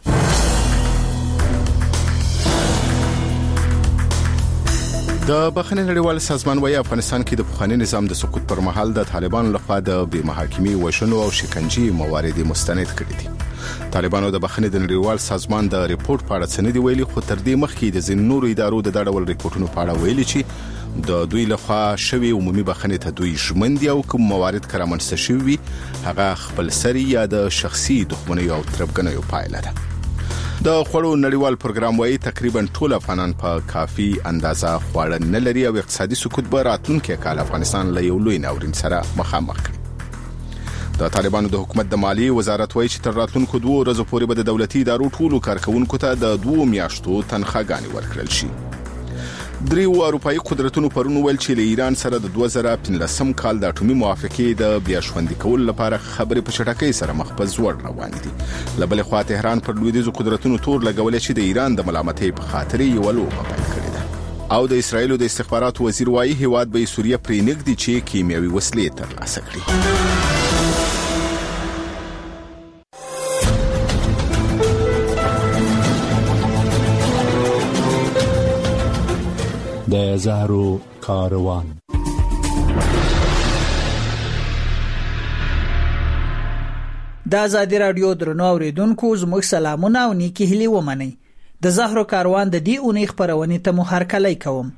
Speaker 6: د بخښنې نړیوال سازمان وايي افغانستان کې د پخوانی نظام د سقوط پر مهال د طالبانو لخوا د بې محاکمې وژنو او شکنجې موارد مستند کړي دي طالبانو د بخښنې د نړیوال سازمان د ریپورت په اړه څه نه دی ویلي خو تر دې مخکې د ځینو نورو ادارو د داډول ریپورتونو په اړه ویلي چې د دوی لخوا شوی عمومي بخښنې ته دوی ژمن دي او کوم موارد کرامنسته شوی هغه خپل سری یا د شخصي دښمنۍ او تربګنیو پایله ده د خوړو نړیوال پروګرام وايي تقریبا ټول افغانان په کافي اندازه خواړه نه لري او اقتصادي سقوط به راتلونکي کال افغانستان له یو لوی ناورین سره مخامخ کړي د طالبانو د حکومت د مالی وزارت وايي چې تر راتلونکو دوه ورځې پورې به د دولتي ادارو ټولو کارکونکو ته د دوه میاشتو تنخواګانې ورکړل شي دریو اروپאי قدرتونو پرون ویل چې له ایران سره د دوه زره پنځلسم کال د اټومي موافقې د بیا ژوندۍ کول لپاره خبرې په چټکۍ سره مخ په ځوړ روان دي لبل خوا تهران پر لویدیزو قدرتونو تور لګولې چې د ایران د ملامتۍ په خاطر یو لوبه پیل کړې ده او د اسرایل د استخباراتو وزیر وايي هیواد به سوریه پرې نګدي چې کیمیاوي وسلې ترلاسه کړي
Speaker 2: د زهرو کاروان
Speaker 3: د ازادي رادیو درنو اوریدونکو زموږ سلامونه او نیکی هیلې ومنئ د زهرو کاروان د دې اونۍ خبرونه ته مو هرکلی کوم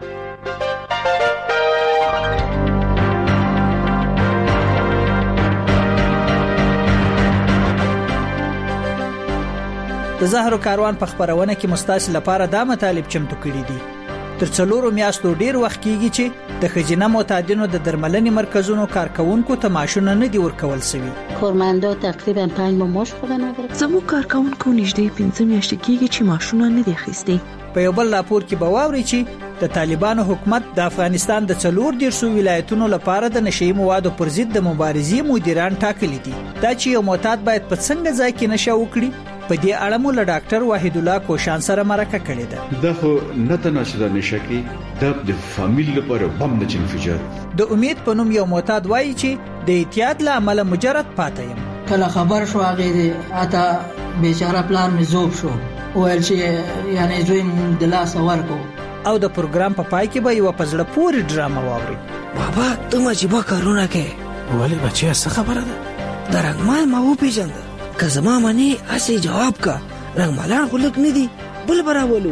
Speaker 3: د زهرو کاروان په خبرونه کې مستاس لپاره دا مطالب چمتو کړی دي تر څلورو میاشتو ډیر وخت کېږي چې د خزینه معتادینو د درملنې مرکزونو کارکونکو ته معاشونه نه دی ورکول شوی
Speaker 4: کارمندا تقریبا پنج ماه معاش خود نه گرفت
Speaker 13: زموږ کارکونکو نږدې پنځه میاشتې کېږي چې معاشونه نه دی اخیستي
Speaker 3: په یو بل راپور کې باوري چې د طالبانو حکومت د افغانستان د څلور دیرشو ولایتونو لپاره د نشئی موادو پر ضد د مبارزې مدیران ټاکلي دي دا چې یو معتاد باید په څنګه ځای کې نشه وکړي په دې اړه مو له ډاکټر وحید الله کوشان سره مرکه کړې ده
Speaker 5: دا خو نه تناسب نشکی د فامیل لپاره بم د انفجار
Speaker 3: د امید په نوم یو معتاد وایي چې د احتیاط له عمله مجرد پاتې یم
Speaker 7: کله خبر شو هغه دې اته بیچاره پلان مې زوب شو ویل چې یعنی زوی مون د لاس ورکو
Speaker 3: او د پروګرام په پای کې به یو پزړه پوری ډرامه واوري
Speaker 7: بابا ته مجيبه کارونه کې
Speaker 25: ولی بچي څه خبره ده
Speaker 7: درنګمال ما و پیژند که زما منی اسی جواب کا رنگمالان خلق نه دي بل براولو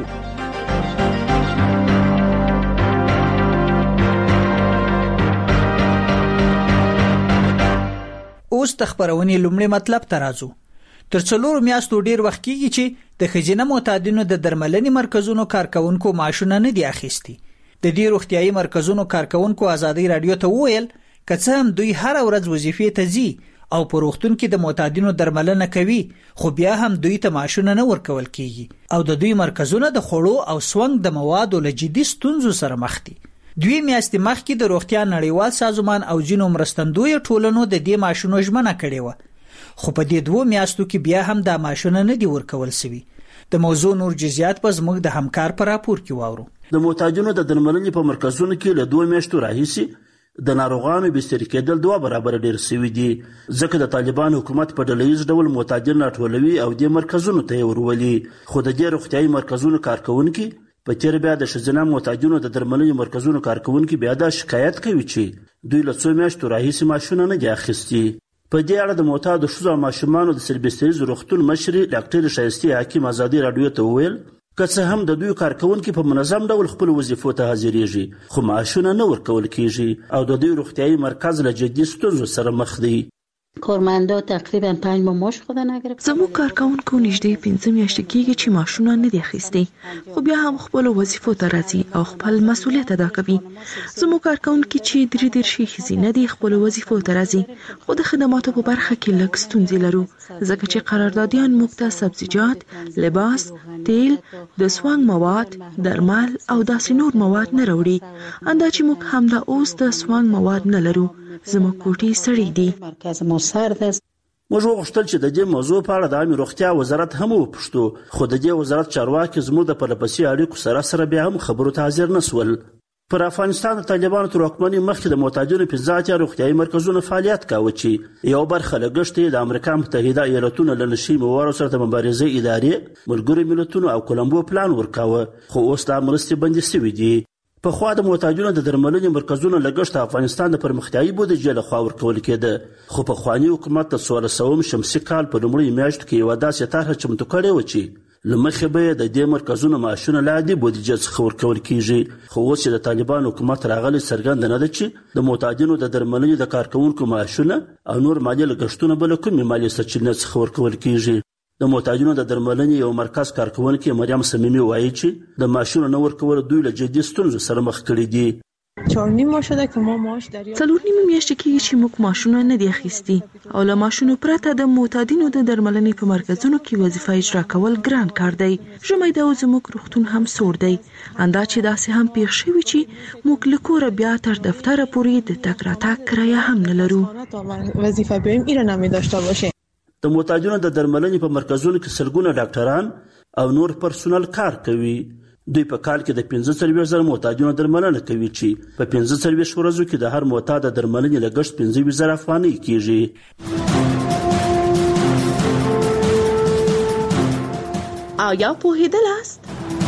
Speaker 3: اوس تخبرونی لومړی مطلب ترازو تر څلورو میاشتو ډیر وخت کېږي چې د خزینه معتادینو د درملنې مرکزونو کارکونکو معاشونه نه دي اخیستي د دې روغتيایي مرکزونو کارکونکو ازادي رادیو ته وویل کڅه هم دوی هر ورځ وظیفې ته ځي او په روغتون کې د معتادینو درملنه کوي خو بیا هم دوی ته معاشونه نه ورکول کیږي او د دوی مرکزونه د خوړو او سونګ د موادو له جدي ستونزو سره مخ دي دوی میاشتې مخکې د روغتیا نړیوال سازمان او جنو مرستندوی ټولنو د دې معاشونو ژمنه کړې و خو په دې دوه میاشتو کې بیا هم د معاشونه نه دي ورکول شوی د موضوع نور جزئیات په زموږ د همکار پر راپور کې واورو
Speaker 26: د معتادینو د درملنې په مرکزونو کې له دوه میاشتو راهیسي د ناروغانو بستر کېدل دوه برابر ډیر شوی دي ځکه د طالبان حکومت په ډلهیز ډول معتادین راټولوي او د مرکزونو ته ورولي خو د دې روغتيایي مرکزونو کارکونکو په تیر بیا د شزنه معتادینو د درملنې مرکزونو کارکونکو بیا د شکایت کوي چې دوی له څو میاشتو راهیسي معاشونه نه دي اخیستي په دې اړه د معتاد شوزو ماشومانو د سربستریز روغتون مشر ډاکټر شایسته حکیم ازادي رادیو ته وویل که څه هم د دوی کارکونکي په منظم ډول خپل وظیفو ته حاضرېږي خو معاشونه نه ورکول کیږي او د دوی روغتیايي مرکز له جدي ستونزو سره مخ دی.
Speaker 4: کارمندا تقریبا پنج ماه معاش خود نگرفت.
Speaker 8: زموږ کارکونکو نږدې پنځه میاشتې کېږي چې معاشونه نه دي اخیستي خو بیا هم خپل وظیفو ته راځي او خپل مسؤلیت ادا کوي. زموږ کارکونکي چې درې دېرشي ښځینه دي خپل وظیفو ته راځي خو د خدماتو په برخه کې لږ ستونزې لرو ځکه چې قراردادیان موږ ته سبزیجات، لباس، تیل، د سوانګ مواد، درمل او داسې نور مواد نه راوړي. اندا چې موږ هم د اوس د سوانګ مواد نه لرو. زموږ کوټې سړې دي.
Speaker 26: موږ وغوښتل چې د دې موضوع په اړه د عامه روغتیا وزارت هم وپوښتو خو د دې وزارت چارواکي زموږ د پرلپسې اړیکو سره سره بیا هم خبرو ته حاضر نه سول. پر افغانستان د طالبانو تر واکمنۍ مخکې د معتادینو پنځه اتیا روغتیايي مرکزونو فعالیت کاوه چې یو برخه لګښت یې د امریکا متحده ایالتونو له نشي موادو سره د مبارزې ادارې ملګرو ملتونو او کولمبو پلان ورکاوه خو اوس دا مرستې بندې شوې دي. په خوا د معتادینو د درملنې مرکزونو لګښت افغانستان د پرمختیايي بودیجې له خوا ورکول کېده خو په خواني حکومت د څوارلسم شمسي کال په لومړۍ میاشتو کې یوه داسې طرحه چمتو کړې وه چې له مخې به یې د دې مرکزونو معاشونه له عادي بودیجې څخه ورکول کېږي خو اوس چې د طالبان حکومت راغلی څرګنده نه ده چې د معتادینو د درملنې د کارکوونکو معاشونه او نور مالي لګښتونه به له کومې مالي سرچینې څخه ورکول کېږي. د معتادینو د درملنې یو مرکز کارکونکي مریم صمیمي وایي چې د معاشونو نه ورکول دوی له جدي ستونزو سره مخ کړي دي.
Speaker 8: چهار نیم ماه شده که ما معاش دریافت څلور نیم میاشتې کېږي چې موږ معاشونه نه دي اخیستي او له معاشونو پرته د معتادینو د درملنې په مرکزونو کې وظیفه اجرا کول ګران کار دی. ژمی ده او زموږ روغتون هم سوړ دی. اندا چې داسې هم پیښ شوي چې موږ له کوره بیا تر دفتره پورې د تګ راتګ کرایه هم نه لرو. وظیفه بیایم ایره نمی داشته باشه.
Speaker 26: د معتادینو د درملنې په مرکزونو کې سلګونه ډاکټران او نور پرسونل کار کوي. دوی په کال کې د پنځه څلوېښت زره معتادینو درملنه کوي چې په پنځه څلوېښت ورځو کې د هر معتاد د درملنې لګښت پنځه ویشت زره افغانۍ کېږي.
Speaker 8: آیا پوهېدلاست؟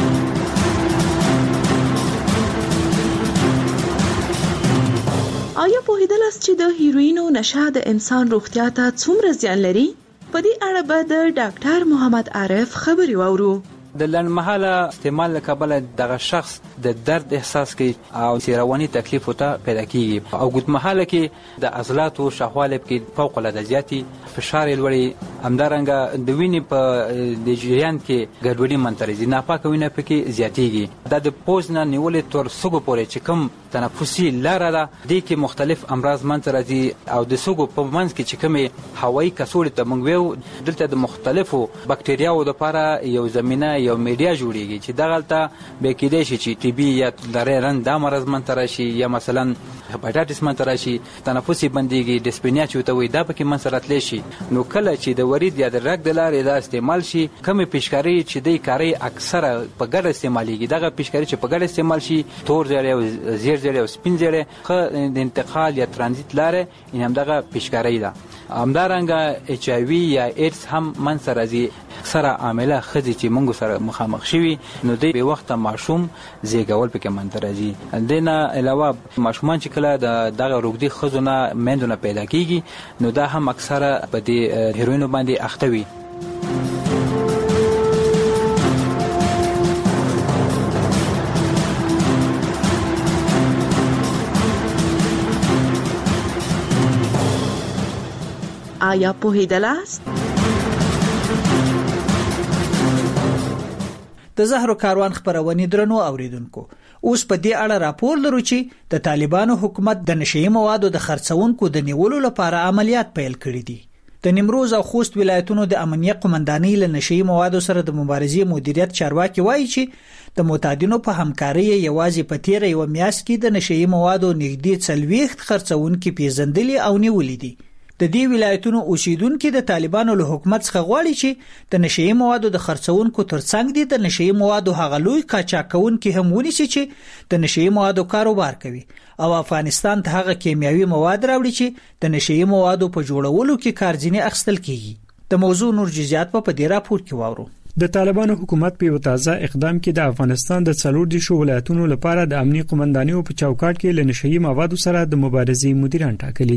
Speaker 8: آیا پوهېدلاست چې د هیروینو نشه د انسان روغتیا ته څومره زیان لري؟ په دې اړه به د ډاکټر محمد عارف خبرې واورو.
Speaker 9: د لنډمهاله استعمال له کبله دغه شخص د درد احساس کوي او رواني تکلیف ته پیدا کیږي او اوږدمهاله کې د عضلاتو شاوخواله کې فوق العاده زیاتی فشار لوړي همدارنګه د وینې په د جریان کې ګډوډي منترزي ناپاکه وینه پکې زیاتیږي. دا د پوز نه نیولې تر سګو پورې چې کوم تنفسي لاره ده د کې مختلف امراض منترزي او د سګو په منځ کې چې کومه هوایي کڅوړې ته موږ ویو دلته د مختلفو بکټریاوو لپاره یو زمينه یو میډیا جوړیږي چې دغلته به کېدای شي چې ټي بي یا لري دا مرض منتر شي یا مثلا هپاتایټس منتر شي تنفسي بنديږي ډسپینیا چې ته وي دا پکې منسرت لشي. نو کله چې د ورید یا د رګ د لارې دا استعمال شي کومه پیشکاری چې د کاری اکثره په ګډه استعماليږي دغه پیشکاری چې په ګډه استعمال شي تور زړی او زیر زړی او سپین زړی خو د انتقال یا ترانزیت لارې ان هم دغه پیشکاری ده. همدارنګه اچ آی وی یا ایډز هم منسر ازي سره عامله خزي چې مونږ سره مخامخ شوي نو دی به وخت ماشوم زیګول پکې منترزي. دینه علاوه ماشومان چې کله د دغه روغدي خزونه مندونه پیدا کیږي نو دا هم اکثره په دې هیروینو باندې اخته وي.
Speaker 8: آیا پوهېدلاست؟
Speaker 3: د زهرو کاروان خبرونه درنو اوریدونکو اوس په دې اړه راپور لرو چې د طالبانو حکومت د نشئی موادو د خرڅونکو د نیولو لپاره عملیات پیل کړي دي. د نیمروز او خوست ولایتونو د امنیت قومندانۍ له نشئی موادو سره د مبارزې مدیریت چارواکي وایي چې د معتادینو په همکارۍ یوازې په تیر یو میاشت کې د نشئی موادو نږدې څلوېښت خرڅونکو پیژندلي او نیولې دي. د دې ولایتونو اوسیدونکو د طالبانو له حکومت څخه غواړي چې د نشئی موادو د خرڅونکو ترڅنګ دي د نشئی موادو هغه لوی قاچاقونکو هم ونیسي چې د نشئی موادو کاروبار کوي او افغانستان ته هغه کیمیاوي مواد راوړي چې د نشئی موادو په جوړولو کې کارځینې اخستل کیږي. د موضوع نور جزئیات په دې راپور کې واورو.
Speaker 10: د طالبانو حکومت په تازه اقدام کې د افغانستان د څلور دیشو ولایتونو لپاره د امنیت قومندانیو په چوکاټ کې له نشئی موادو سره د مبارزې مدیران ټاکلي دي.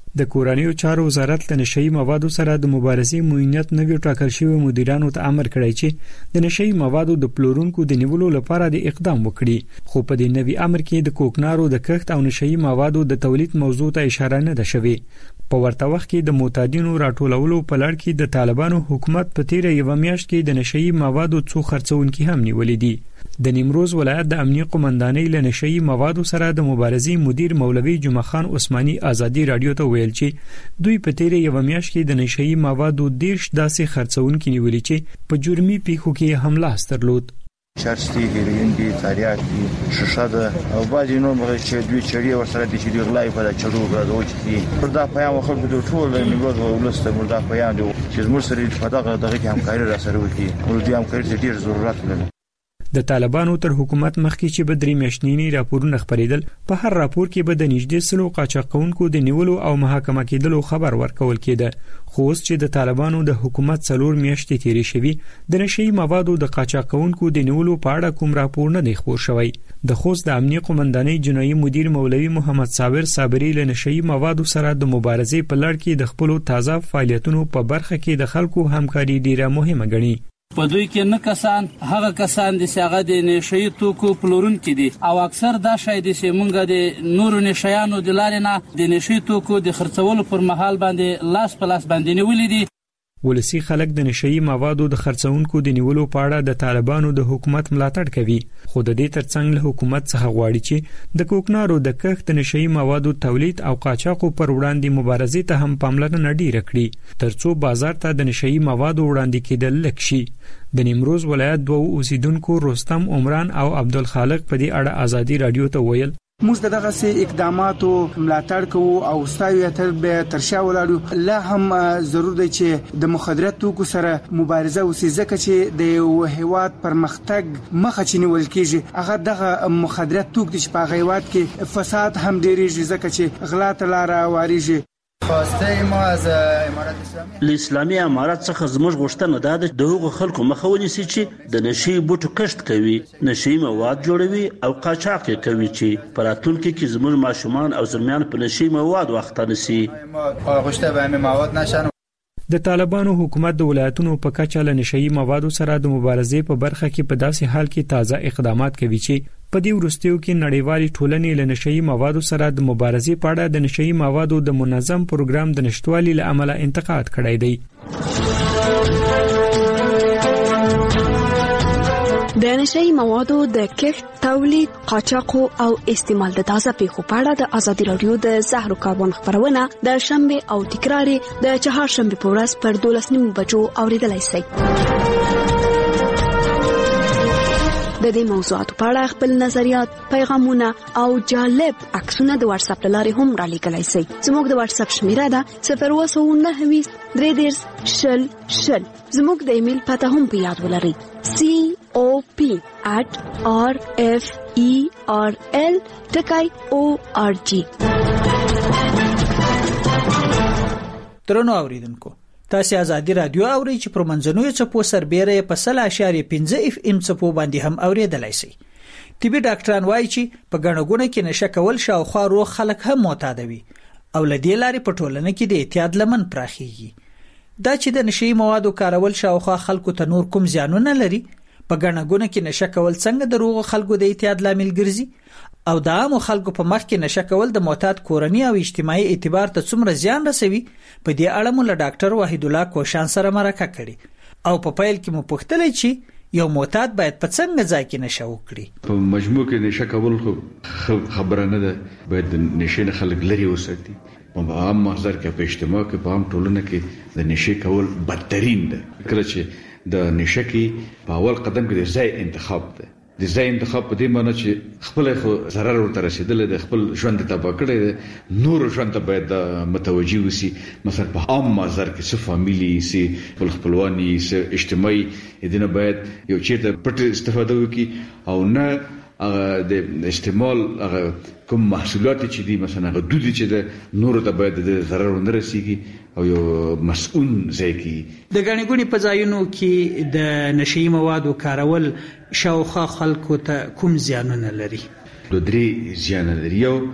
Speaker 10: د کورنیو چارو وزارت د نشئی موادو سره د مبارزې موینت نوی ټاکل شوی مدیرانو ته امر کړی چې د نشئی موادو د پلورونکو د نیولو لپاره د اقدام وکړي، خو په دې نوی امر کې د کوکنارو د کښت او نشئی موادو د تولید موضوع ته اشاره نه ده شوې. په ورته وخت کې د معتادینو راټولولو په لړ کې د طالبانو حکومت په تیر یو میاشت کې د نشئی موادو څو خرڅونکي هم نیولې دي. د نیمروز ولایت د امنیه قومندانۍ له نشئی موادو سره د مبارزې مدیر مولوي جمعه خان عثماني ازادي رادیو ته ویل چې دوی په تیر یو میاشت کې د نشئی موادو دیرش داسې خرڅونکي نیولې چې په جرمي پیښو کې هم لاس درلود.
Speaker 11: چرستی هیروین دی، تریاک دی، شیشه ده او بعضی نور مغه چې دوی چړي ورسره د چې غلای په چړو غوډ دي. مردا پیام خلکو د ټول نیمروز ولسته مردا پیام دی چې موږ سره په دغه دغه کې همکاري را سره وکړي او دوی همکاري ته ډیر ضرورت لري.
Speaker 10: د طالبانو تر حکومت مخکې چې به درې میاشتنی راپورونه خبرېدل، په هر راپور کې به د نږدې سلو قاچاقونکو د نیولو او محاکمه کېدلو خبر ورکول کېده. خو اوس چې د طالبانو د حکومت څلور میاشتې تیرې شوي، د نشئی موادو د قاچاقونکو د نیولو په اړه کوم راپور نه دی خپور شوی. د خوست د امنیه قومندانۍ جنایي مدیر مولوي محمد صابر صابری له نشئی موادو سره د مبارزې په لړ کې د خپل تازه فعالیتونو په برخه کې د خلکو همکاري ډیره مهمه ګڼي.
Speaker 12: په دوی کې نه کسان هغه کسان دي چې هغه د نشئی توکو پلورونکي دي او اکثر دا شاید چې مونږ د نورو نشیانو د لارې نه د نشئی توکو د خرڅولو پر مهال باندې لاس په لاس باندې نیولې دي.
Speaker 10: ولسی خلک د نشئی موادو د خرڅونکو د نیولو په اړه د طالبانو د حکومت ملاتړ کوي، خو د دې ترڅنګ له حکومت څخه غواړي چې د کوکنارو د کښت د نشئی موادو تولید او قاچاقو پر وړاندې مبارزې ته هم پاملرنه ډیره کړي ترڅو بازار ته د نشئی موادو وړاندې کېدل لږ شي. د نیمروز ولایت دوه اوسیدونکو رستم عمران او عبدالخالق په دې اړه ازادي رادیو ته ویل
Speaker 14: موږ دغه سي اقداماتو ملاتړ کوو او ستایو تر به ترشا ولاړو. لا هم ضرور دی چې د مخدرات توکو سره مبارزه وسي، ځکه چې د یو هیواد پرمختګ مخه چنیول کیږي. هغه دغه مخدرات توک د په هیواد کې فساد هم ډیریږي، ځکه چې غلا تلاره واریږي.
Speaker 26: خواسته ما از امارات اسلامي له اسلامي امارات څخه زموږ غوښتنه ده د دغه خلکو مخه ونیسي چې د نشئی بوټو کښت کوي، نشئی مواد جوړوي او قاچاق کوي چې په راتلونکي کې زموږ ماشومان او زلمیان په نشئی مواد وخت نشي
Speaker 11: غوښته به هم مواد نشن.
Speaker 10: د طالبانو حکومت د ولایتونو په کچه له نشئی موادو سره د مبارزې په برخه کې په داسې حال کې تازه اقدامات کوي چې په دې وروستیو کې نړیوالې ټولنې له نشئی موادو سره د مبارزې په اړه د نشئی موادو د منظم پروګرام د نشټوالي له امله انتقاد کړی دی.
Speaker 16: د نشئی موادو د کښت، تولید، قاچاق او استعمال د تازه پیښو په اړه د ازادي رادیو د زهرو کاروان خبرونه د شنبه او تکرار د چهارشنبه په ورځ پر دولس نیمو بجو اوریدلای شئ. د دې موضوعاتو په اړه خپل نظریات، پیغامونه او جالب عکسونه د واتس اپ لارې هم را لیکلای شئ. زموږ د واتس اپ شمیره ده صفر اووه نهه ویشت درې دېرش شل شل. زموږ د ایمیل پته هم په یاد ولرئ سی او پی at r f e r l ټکی او ار جی.
Speaker 3: درنو اوریدونکو، تاسو ازادي رادیو اورئ چې پر منځنوي چپو سربېره په سل اشاریه پنځه اف ام چپو باندې هم اوریدلای شئ. طبي ډاکټران وایي چې په غنغونه کې نشه کول شاوخوا روغ خلک هم معتادوي او لدې لارې په ټولنه کې د اعتیاد لمن پراخیږي. دا چې د نشئی موادو کارول شاوخوا خلکو ته نور کوم زیانونه لري، په غنغونه کې نشه کول څنګه د روغ خلکو د اعتیاد لامل ګرځي او د عام خلکو په مخ کې نشه کول د معتاد کورنۍ او اجتماعي اعتبار ته څومره زیان رسوي، په دې اړه مو له ډاکټر وحید الله کوشان سره مرکه کړې او په پیل کې مو پوښتلې چې یو معتاد باید په څنګه ځای کې نشه وکړي.
Speaker 5: په مجموع کې نشه کول خبره نه ده، باید د نشې نه خلک لري وساتي. په عام محضر کې، په اجتماع کې، په عام ټولنه کې د نشې کول بدترین ده. کله چې د نشه کې په اول قدم کې د ځای انتخاب ده. د ځای انتخاب په دې معنی چې خپل خو ضرر ورته رسیدل، د خپل ژوند ته پکړې نور ژوند ته باید متوجي وسی. مثلا په عام مازار کې څه فامیلی سي خپل خپلوانی څه اجتماعي دینه باید یو چیرته پټ استفاده وکي او نه د استعمال هغه کوم محصولات چې دي مثلا هغه دودي چې د نور ته باید د ضرر نه رسیږي او یو مسؤل ځای کې
Speaker 3: د غنیګونی په ځایونو کې د نشئی موادو کارول شاوخوا خلکو ته کوم زیانونه لري؟
Speaker 5: دوه درې زیان لري. یو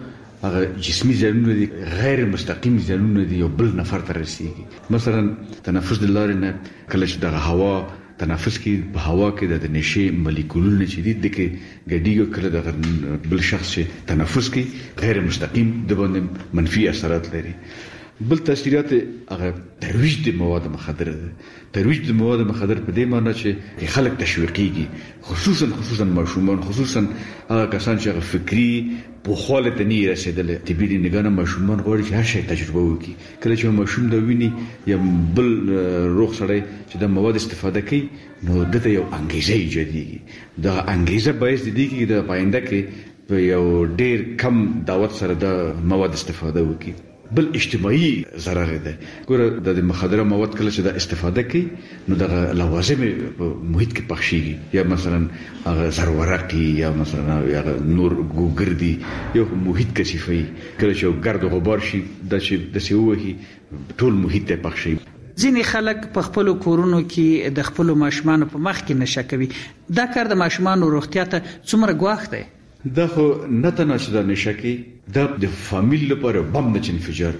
Speaker 5: هغه جسمي زیانونه دي غیر مستقیم زیانونه دي یو بل نفر ته رسیږي. مثلا تنفس د لارې نه کله چې د هوا تنفس کې په هوا کې د نشي مالیکولونه چې دي د کې ګډیږي کله د بل شخص چې تنفس کې غیر مستقیم د باندې منفي اثرات لري. بل تاثیرات هغه ترویج د مواد مخدر ده. ترویج د مواد مخدر په دې معنی چې خلک تشویقيږي، خصوصا خصوصا ماشومان، خصوصا هغه کسان چې فکری په خاله ته نه رسیدل. طبي نگاه ماشومان غواړي چې هر شی تجربه وکړي. کله چې ماشوم دا ویني یا بل روغ سړی چې د مواد استفاده کوي نو دته یو انګیزه ایجادېږي. دا انګیزه باعث دي چې د پاینده کې په یو ډیر کم دعوت سره د مواد استفاده وکړي. بل اجتماعي ضرر ده. ګوره د مخدره مواد کله چې د استفاده کوي نو د لوازم په محیط کې پخشيږي، یا مثلا هغه زرورقي یا مثلا یا نور ګوګردي یو محیط کثیفي. کله چې ګرد غبار شي د چې د سیوهي ټول محیط ته پخشي.
Speaker 3: ځینې خلک په خپل کورونو کې د خپل ماشومان په مخ کې نشه کوي. دا کار د ماشومان روغتیا ته څومره ګواښ دی؟
Speaker 5: دا خو نه تنه چې د نشه کې دا د فامیل لپاره بم نه انفجار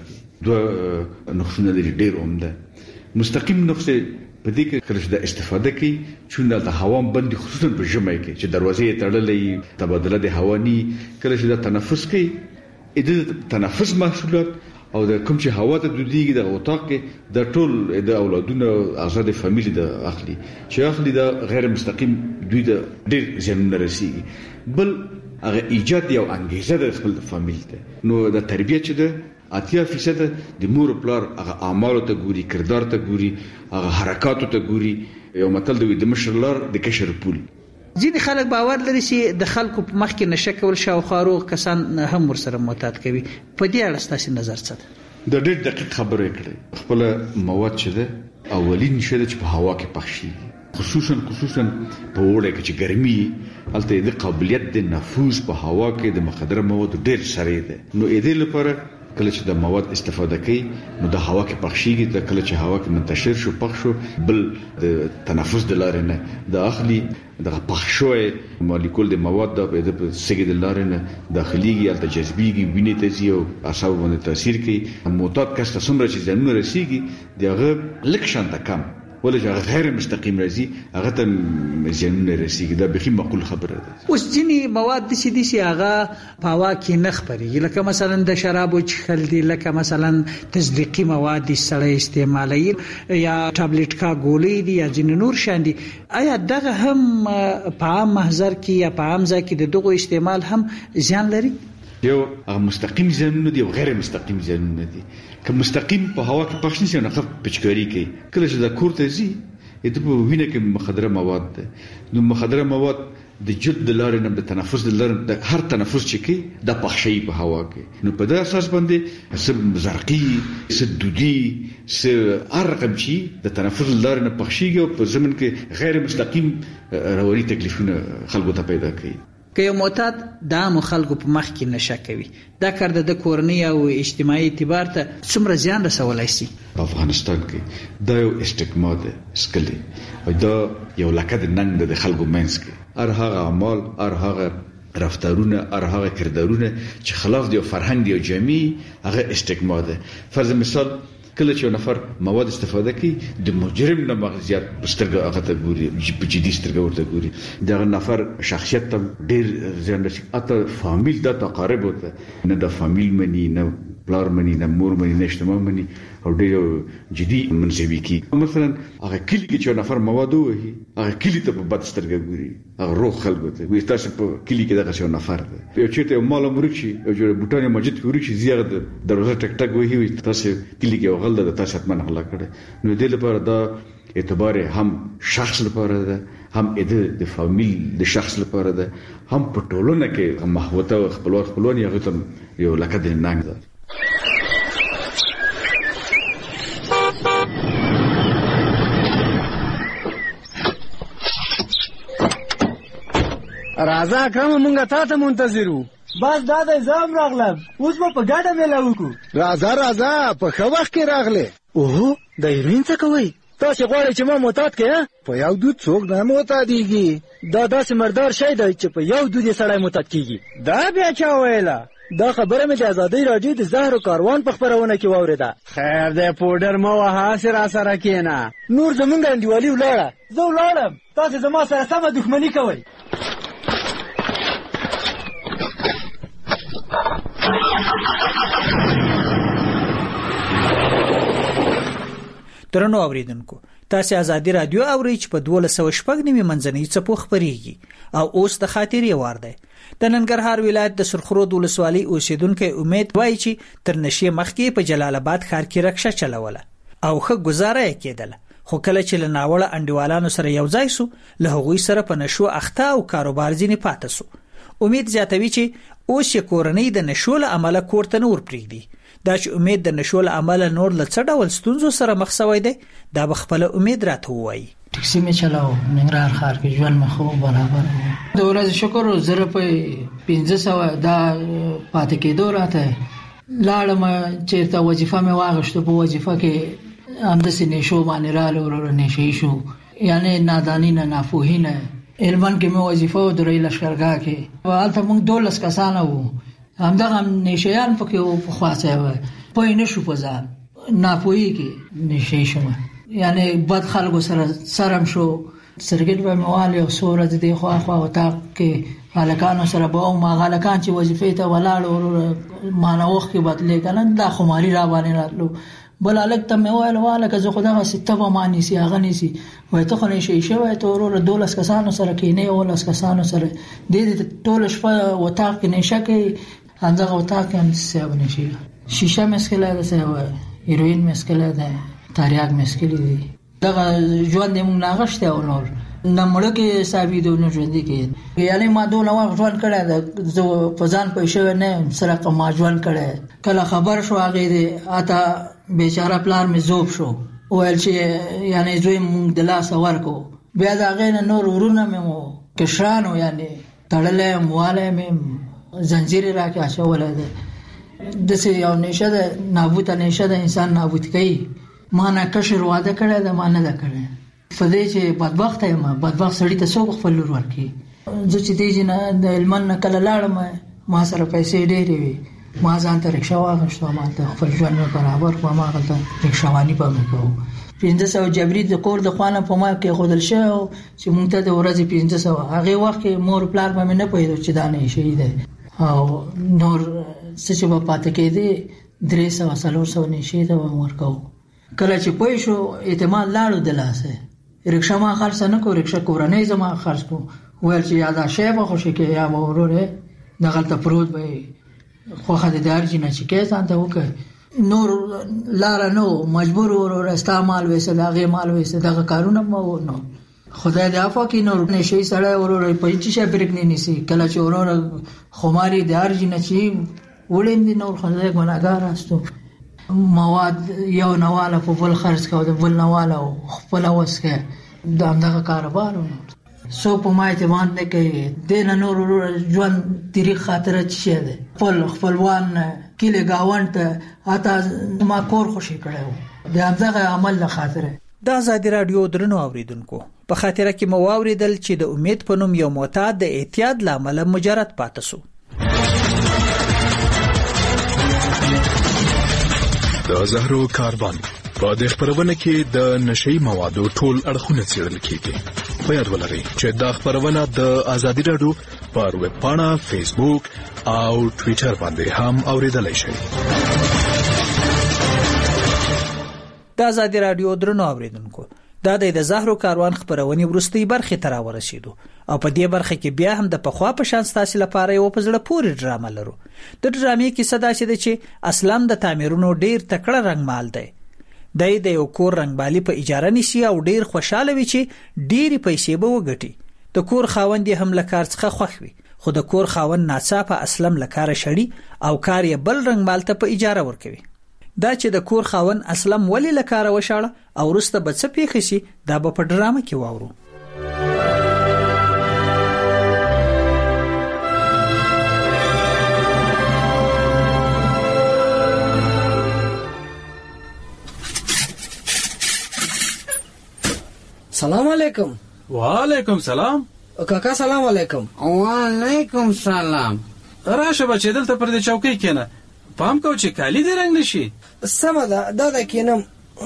Speaker 5: دوه نقصونه لري ډېر عمده. مستقیم نقصه په دې کې کله چې د استفاده کوي چې د هوا بندي خصوصا په ژمي کې چې دروازې تړلې تبادله د هوا ني، کله چې د تنفس کوي د تنفس محصولات او د کوم چې هوا ته دودیږي د اوتاق کې د ټول د اولادونو آزاد فامیل د اخلي چې اخلي د غیر مستقیم دوی د ډېر زیانونه رسیږي. بل هغه ایجاد یو انګیزه د خپل فامیل ته نو د تربیت چې د اتیا فیصد د مور پلار هغه اعمال ته ګوري، کردار ته ګوري، هغه حرکات ته ګوري. یو متل دی د مشر لار د کشر پول.
Speaker 3: ځینې خلک باور لري چې د خلکو په مخ کې نشه کول شاوخوا روغ کسان هم ورسره معتاد کوي. په دې اړه ستاسو نظر څه دی؟
Speaker 5: د ډېر دقیق خبره کړې. خپل مواد چې ده اولین شی چې په هوا کې پخشي، خصوصا خصوصا په وړه کې چې ګرمي هلته د قابلیت د نفوذ په هوا کې د مخدره مواد ډېر سره ده. نو اې دې لپاره کله چې د مواد استفاده کوي نو د هوا کې پخشيږي. د کله چې هوا کې منتشر شو پخ شو بل د تنفس د لارې نه د اخلي د پخشوي مالیکول د مواد د په سګې د لارې نه داخليږي، الته جذبيږي، وینې ته ځي او اعصاب باندې تاثیر کوي. معتاد کس ته څومره چې ځانونه رسیږي دغه لک شانته کم ولې غیر مستقیم راځي هغه ته زیانونه رسیږي. دا به معقول خبره ده.
Speaker 3: اوس ځینې مواد د سې دي چې هغه په هوا کې نه خپرېږي، لکه مثلا د شرابو څښل دي، لکه مثلا تزریقي مواد دي سړی استعمالوي، یا ټابلیټ کا ګولۍ دي، یا ځینې نور شان دي. آیا دغه هم په عام محضر کې یا په عام ځای کې د دغو استعمال هم زیان لري؟
Speaker 5: یو هغه مستقیم زیانونه دي او غیر مستقیم زیانونه دي. که مستقیم په هوا کې پخش نشي نو خف پچکاری کوي. کله چې د کور ته ځي د په وینه کې مخدره مواد ده. نو مخدره مواد د جلد د لارې نه د تنفس د لارې د هر تنفس چې کوي د پخشي په هوا کې. نو په دې اساس باندې سب زرقي سد دودي س هر رقم شي د تنفس د لارې نه پخشيږي او په زمن کې غیر مستقیم رواني تکلیفونه خلکو ته پیدا کوي.
Speaker 3: که یو معتاد د عام خلکو په مخ کې نشه کوي، دا کار د کورنۍ او اجتماعي اعتبار ته څومره زیان رسولای شي؟
Speaker 5: په افغانستان کې دا یو استګما ده سکلي او دا یو لکه د ننګ د خلکو منځ کې هر هغه اعمال، هر هغه رفتارونه، هر هغه کردارونه چې خلاف دی او فرهنګ دی او جمعي هغه استګما ده. فرض مثال کله چې نفر مواد استفاده کوي د مجرم نه مغزيات بسترګه هغه ته ګوري، په جدي سترګه ورته ګوري. دا نفر شخصیت ته ډېر ځان رسي. اته فامیل دا تقارب وته نه د فامیل مني، نه پلار مني، نه مور مني، نه اجتماع مني او ډېر جدي منځوي کی. مثلا هغه کلی کې چې نفر مواد وهي هغه کلی ته په بد سترګه ګوري، هغه روح خلکو ته وي تاسو په کلی کې دغه څو نفر ده یو چیرته مال مرشي او جوړ بوټانه مسجد کې ورشي زیاده دروازه ټک ټک وهي تاسو کلی کې غل ده تاسو اتمن غلا کړي. نو دې لپاره دا اعتبار هم شخص لپاره ده، هم د فامیل د شخص لپاره ده، هم په ټولنه کې محوته او خپلوان خپلوان یو ته یو لکه د ننګ ده.
Speaker 15: راځه اکرم مونږه تا ته منتظر وو.
Speaker 17: بس دا د زام راغلم، اوس به په ګډه میله وکړو.
Speaker 15: راځه راځه په ښه وخت کې راغلې. اوهو د هیروین څه کوئ؟ تاسې غواړئ چې ما معتاد کړې؟ په یو دود څوک نه معتادېږي. دا داسې مردار شی دی چې په یو دود یې سړی معتاد کېږي.
Speaker 17: دا بیا چا ویله؟
Speaker 15: دا خبره مې د ازادۍ راډیو د زهرو کاروان په خپرونه کې واورېده.
Speaker 17: خیر دی پوډر مه وهه، هسې را سره کښېنه.
Speaker 15: نور زمونږ انډیوالي ولاړه.
Speaker 17: زه ولاړم، تاسې زما سره سمه دښمني کوئ.
Speaker 3: درنو اوریدونکو، تاسې ازادي رادیو اورئ چې په دولس سوه شپږ نوي منځنۍ څپو خپرېږي او اوس د خاطرې وار دی. د ننګرهار ولایت د سرخرود ولسوالۍ اوسیدونکي امید وایي چې تر نشې مخکې په جلال آباد ښار کې رکشه چلوله او ښه ګزاره یې کېدله، خو کله چې له ناوړه انډیوالانو سره یو ځای سو، له هغوی سره په نشو اخته او کاروبار ځینې پاتې سو. امید زیاتوي چې اوس یې کورنۍ د نشو له امله کور ته نه ورپرېږدي. دا چې امید د نشو له امله نور له څه ډول ستونزو سره مخ شوی دی، دا به خپله امید راته ووایي.
Speaker 7: ټکسي مې چلاو، ننګرهار ښار کې ژوند مې ښه برابر و. د ورځې شکر و، زه په پنځه سوه دا پاتې کېدو راته لاړم. چېرته وظیفه مې واغېشته، په وظیفه کې همداسې نشو باندې راغله، ورو نشهیي شو، یعنې ناداني نه، ناپوهي نه. هلمند کې مې وظیفه و درې لښکرګاه کې، هلته موږ دولس کسانه وو، همدغه نشهیان پکې وو. پخوا څه پوه نه شو، په ځان ناپوهي کې نشهیي شوم، یعنې بد خلکو سره سرم شو. سرګټ به مې والې او څو ورځې دې خوا خوا اطاق کې هلکانو سره به وم. هغه هلکان چې وظیفې ته ولاړ ورو مانه وخت کې بدلې که نه، دا خماري را باندې راتلو. بل هلک ته مې وویل والکه زه خو دغسې ته به ما نیسي، هغه نیسي. وایي ته خو نشهیي شوی، ته وروره دولس کسانو سره کښېنې، اوولس کسانو سره دې دې ټوله شپه اطاق کې نشه کوي. همدغه اطاق کې هم صاحب نشي، شیشه مسکله ده، صاحب هیروین مسکله ده، تریاک مسکلی دي. دغه ژوند یې موږ نه اخیستی او نور نه مړه کې ثابتو نه ژوندي کې. یعنې ما دونه وخت ژوند کړی ده، زه په ځان پوه شوی نه یم سره ما ژوند کړی. کله خبر شو هغې د اته بیچاره پلار مې ذوب شو، وویل چې یعنې زوی مونږ د لاسه ورکړو. بیا د هغې نه نور ورونه مې مو کشرانو یعنې تړلی یم، والی مې زنځیر را کې اچولی دی. داسې یو نیشه ده، نابوده نیشه ده، انسان نابود کوي. ما نه کشر واده کړی ده، ما نه ده کړی. په دې چې بدبخته یم، بدبخت سړي ته څوک خپل لور ورکوي. زه چې دې نه د هلمند نه کله لاړم، ما سره پیسې ډېرې وې، ما ځان ته رکشه واخېسته، همالته خپل ژوند مې برابر کړو، هماغلته رکشهواني به مې کوو. پنځه سوه جبري د کور د خوا نه په ما کېښودل شوی و چې مونږ ته د ورځې پنځه سوه. هغې وخت کې مور پلار به مې نه پوهېدو چې دا نشهیي دی، او نور څه چې به پاتې کېدې درې سوه څلور سوه نشې ته به م ورکوو. کله چې پوه شو اعتماد لاړو د لاسه، رکشه ما خرڅه نه کړو، رکشه کورنۍ زما خرڅ کړو. ویل چې یا دا شی به خوشې کې یا به ورورې دغلته پروت به یې خوښه دې د هر چي نه چې کې ځان ته وکړې. نور لاره نه و، مجبور وروره ستا مال ویسه، د هغې مال ویسه، دغه کارونه به و. نو خدای دې عفو کړي. نور نشهیي سړی وروره په هېڅ شی برېک نه نیسي. کله چې وروره خماري د هر چي نه چې وړیم دي، نور خدای ګناهګار هستو. مواد یو نواله په بل خرڅ کوه، د بل نواله خپله وس کوه، د همدغه کاروبار و. څوک په ما اعتماد نه کوي. دې نه نور وروره ژوند تاریخ خاطره څه شی دی، خپل خپلوان نه، کلي ګاونډ ته، حتی ما کور خوشي کړی و د همدغه عمل له خاطره.
Speaker 3: د ازادي راډیو درنو اوریدونکو، په خاطره کې مو واوریدل چې د امید په نوم یو معتاد د اعتیاد له امله مجرد پاتې شو.
Speaker 1: د زهرو کاروان په دې خبرونه کې د نشئی موادو ټول اړخونه څېړل کیږي. په یاد ولرئ چې دا خبرونه د ازادي راډیو پر ویب پاڼه، فیسبوک او ټوئیټر باندې هم اوریدلای شئ.
Speaker 3: د ازادي راډیو درنو اوریدونکو، دا د زهرو کاروان خبرونه ورستۍ برخه تر ورسېدو او په دې برخه کې بیا هم د پخوا په شان ستاسو لپاره یو په زړه پورې ډرامه لرو. د ډرامې کې صدا چې د چې اسلام د تعمیرونو ډیر تکړه رنگمال دی. دای د یو کور رنگبالي په اجاره نیسي او ډیر خوشاله وي چې ډیری پیسې به وګټي. د کور خاوند هم له کار څخه خوښ وي، خو د کور خاوند ناڅاپه اسلام له کار شړي او کار یې بل رنگمال ته په اجاره ورکوي. دا چې د کور خاوند اسلام ولی له کار وشاړه او وروسته به څه پیښ شي، دا به په ډرامه کې واورو.
Speaker 17: سلام علیکم.
Speaker 18: وعلیکم سلام.
Speaker 17: کاکا سلام علیکم.
Speaker 19: وعلیکم سلام.
Speaker 18: راشه بچې دلته پر دې چوکۍ کېنه، پام کو چې کالی دې رنګ نشي.
Speaker 19: سمه ده دا د کېنم.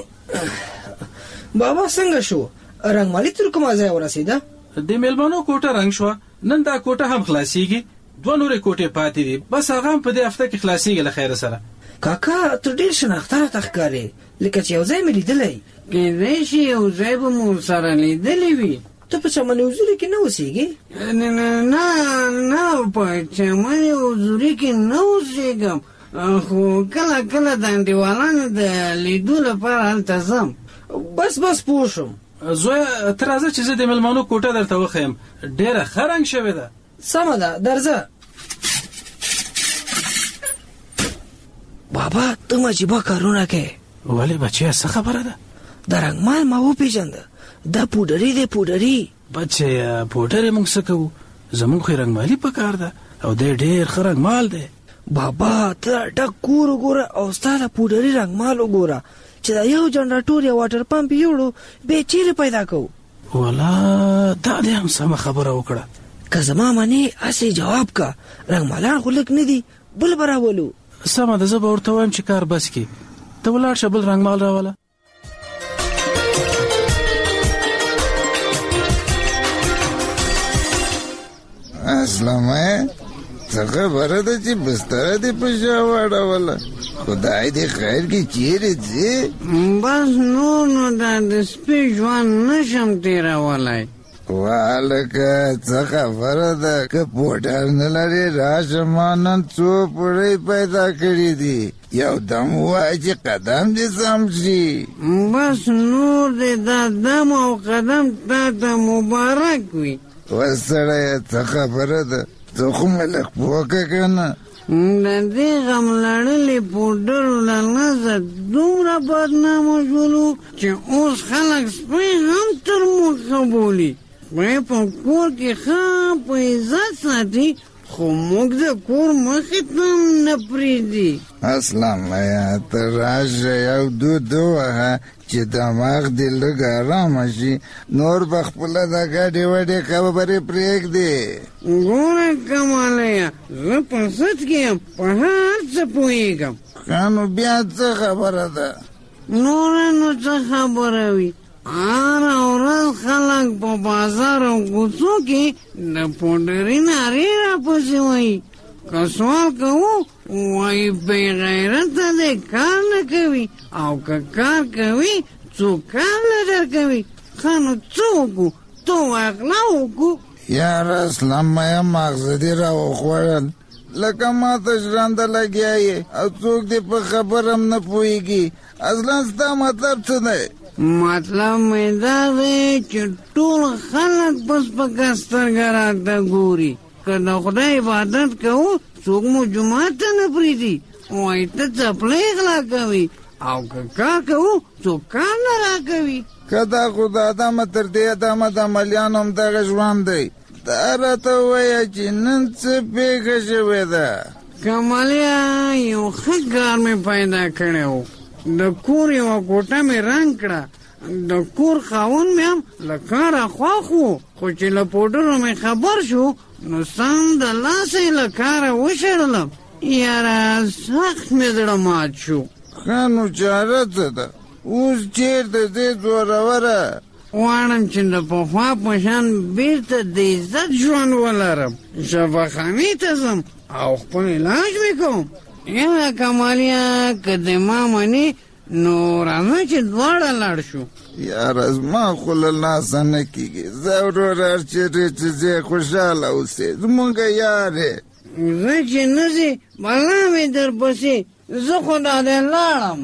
Speaker 19: بابا څنګه شو؟ رنګمالي تر کومه ځای ورسېده؟
Speaker 18: د میلمنو کوټه رنګ شو، نن دا کوټه هم خلاصيږي، دوه نورې کوټې پاتې دي، بس هغه هم په دې هفته کې خلاصيږي له خیر سره.
Speaker 19: کاکا ته ډېر شناختار تخکارې، لکه چې یو ځای مې لیدلی.
Speaker 20: کېدای شي یو ځای به مو سره لیدلی وي.
Speaker 19: ته په چمن حضوري کې نه اوسېږې؟
Speaker 20: نه نه نه په چمن حضوري کې نه اوسېږم، خو کله کله د انډیوالانو د لیدو لپاره هلته ځم.
Speaker 19: بس بس پوه شم.
Speaker 18: زویه ته راځه چې زه د میلمنو کوټه درته وښیم، ډېره ښه رنګ شوې ده.
Speaker 19: سمه ده درځه. بابا ته عجیبه کارونه کوې.
Speaker 18: ولې بچیه څه خبره ده؟
Speaker 19: د رنګمال ما وپېژنده، دا پوډري دی پوډري.
Speaker 18: بچیه پوډرې موږ څه کوو، زموږ خو رنګمالي په کار ده او دی ډېر ښه رنګمال دی.
Speaker 19: بابا ته ډک کور وګوره او ستا د پوډري رنګمال وګوره چې دا یو جنراتور یا واټر پمپ یوړو بیا چیرې پیدا کوو؟
Speaker 18: والا دا دې هم سمه خبره وکړه.
Speaker 19: که زما منې هسې جواب که، رنګمالان خو لږ نه دي، بل به راولو.
Speaker 18: سمه ده، زه به ورته وایم چې کار بس کړي، ته ولاړ شه بل رنګمال راوله.
Speaker 21: اسلامه څه خبره ده چې بستره دې په شا واړوله؟ خدای دې خیر کې چیرې ځې؟
Speaker 20: بس نور نو دا د سپي ژوند نشم تېرولی.
Speaker 21: والکه څه خبره ده، که پوډر نه لرې راشه، ما نن څو پوړۍ پیدا کړي دي، یو دم ووایه چې قدم دې سم شي.
Speaker 20: بس نور دې دا دم او قدم تا ته مبارک وي.
Speaker 21: وسړیه څه خبره ده، ته خو مې لږ پوکه که نه؟
Speaker 20: د دې غم لړلې پوډرو له نظر دومره بدنامه شولو چې اوس خلک سپی هم تر مخه بولي. سپی په کور کې ښه په عزت ساتي، خو موږ د کور مخې ته هم نه پرېږدي.
Speaker 21: اسلامه ته راشه یو دود ووهه چې دماغ دې لږ ارامه شي، نور به خپله د ګډې وډې خبرې پرېږدي.
Speaker 20: ګوره کماليه، زه په سد کې یم، په هر څه پوهېږم.
Speaker 21: ښه نو بیا څه خبره ده؟
Speaker 20: نوره نو څه خبره وي، هره ورځ خلک په بازار او کوڅو کې د پوډري نارې راپسې وایي. که سوال کوو وایي بې غیرته دی، کار نه کوي، او که کار کوي څوک کار نه درکوي. ښه نو څه وکړو؟ تو اغلا وکړو.
Speaker 21: یاره اسلامه یې ماغزه دې را وخوړل، لکه ما ته ژرنده لګیا یې او څوک دې په خبره هم نه پوهېږي. اصلا ستا مطلب څه دی؟
Speaker 20: مطلب مې دا دی چې ټول خلک په سپکه سترګه راته ګوري. که د خدای عبادت کوو څوک مو جومات ته نه پرېږدي، وایي ته څپلۍ غلا کوي، او که کار کوو څوک کار نه راکوي.
Speaker 21: که دا خو د ادمه تر دې ادمه د عملیانو هم دغه ژوند دی. دا راته ووایه چې نن څه پېښه شوې ده؟
Speaker 20: کماليه یو ښه کار مې پیدا کړی و، د کور یوه کوټه مې رنګ کړه. د کور خاوند مې هم له کاره خوښ و، خو چې له پوډرو مې خبر شو نو سم د لاسه یې له کاره وشړلم. یاره سخت مې زړه مات شو.
Speaker 21: ښه نو چاره څه ده؟ اوس چېرته ځې زوروره؟
Speaker 20: غواړم چې د پخوا په شان بېرته د عزت ژوند ولرم، شفاخانې ته ځم او خپل علاج مې کوم. یاره کماليه، که د ما منې نو راځه چې دواړه لاړ شو.
Speaker 21: یاره زما خو له لاسه نه کېږي، زه ورور هر چېرې چې ځې خوشحاله اوسې، زمونږ یار یې.
Speaker 20: زه چې نه ځې بلا مې در پسې، زه خو دا دی لاړم.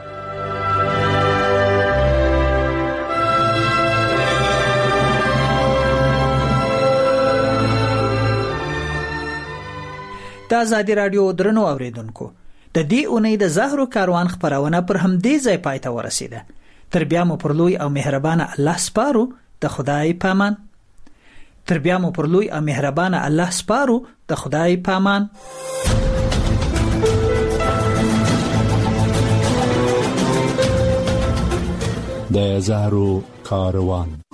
Speaker 3: د آزادي رادیو درنو اوریدونکو، د دې اونۍ د زهرو کاروان خبرونه پر همدې ځای پای ته ورسیده. تر بیا مو پر لوی او مهربانه الله سپارو. د خدای پامان. تر بیا مو پر لوی او مهربانه الله سپارو. د خدای پامان.
Speaker 2: د زهرو کاروان.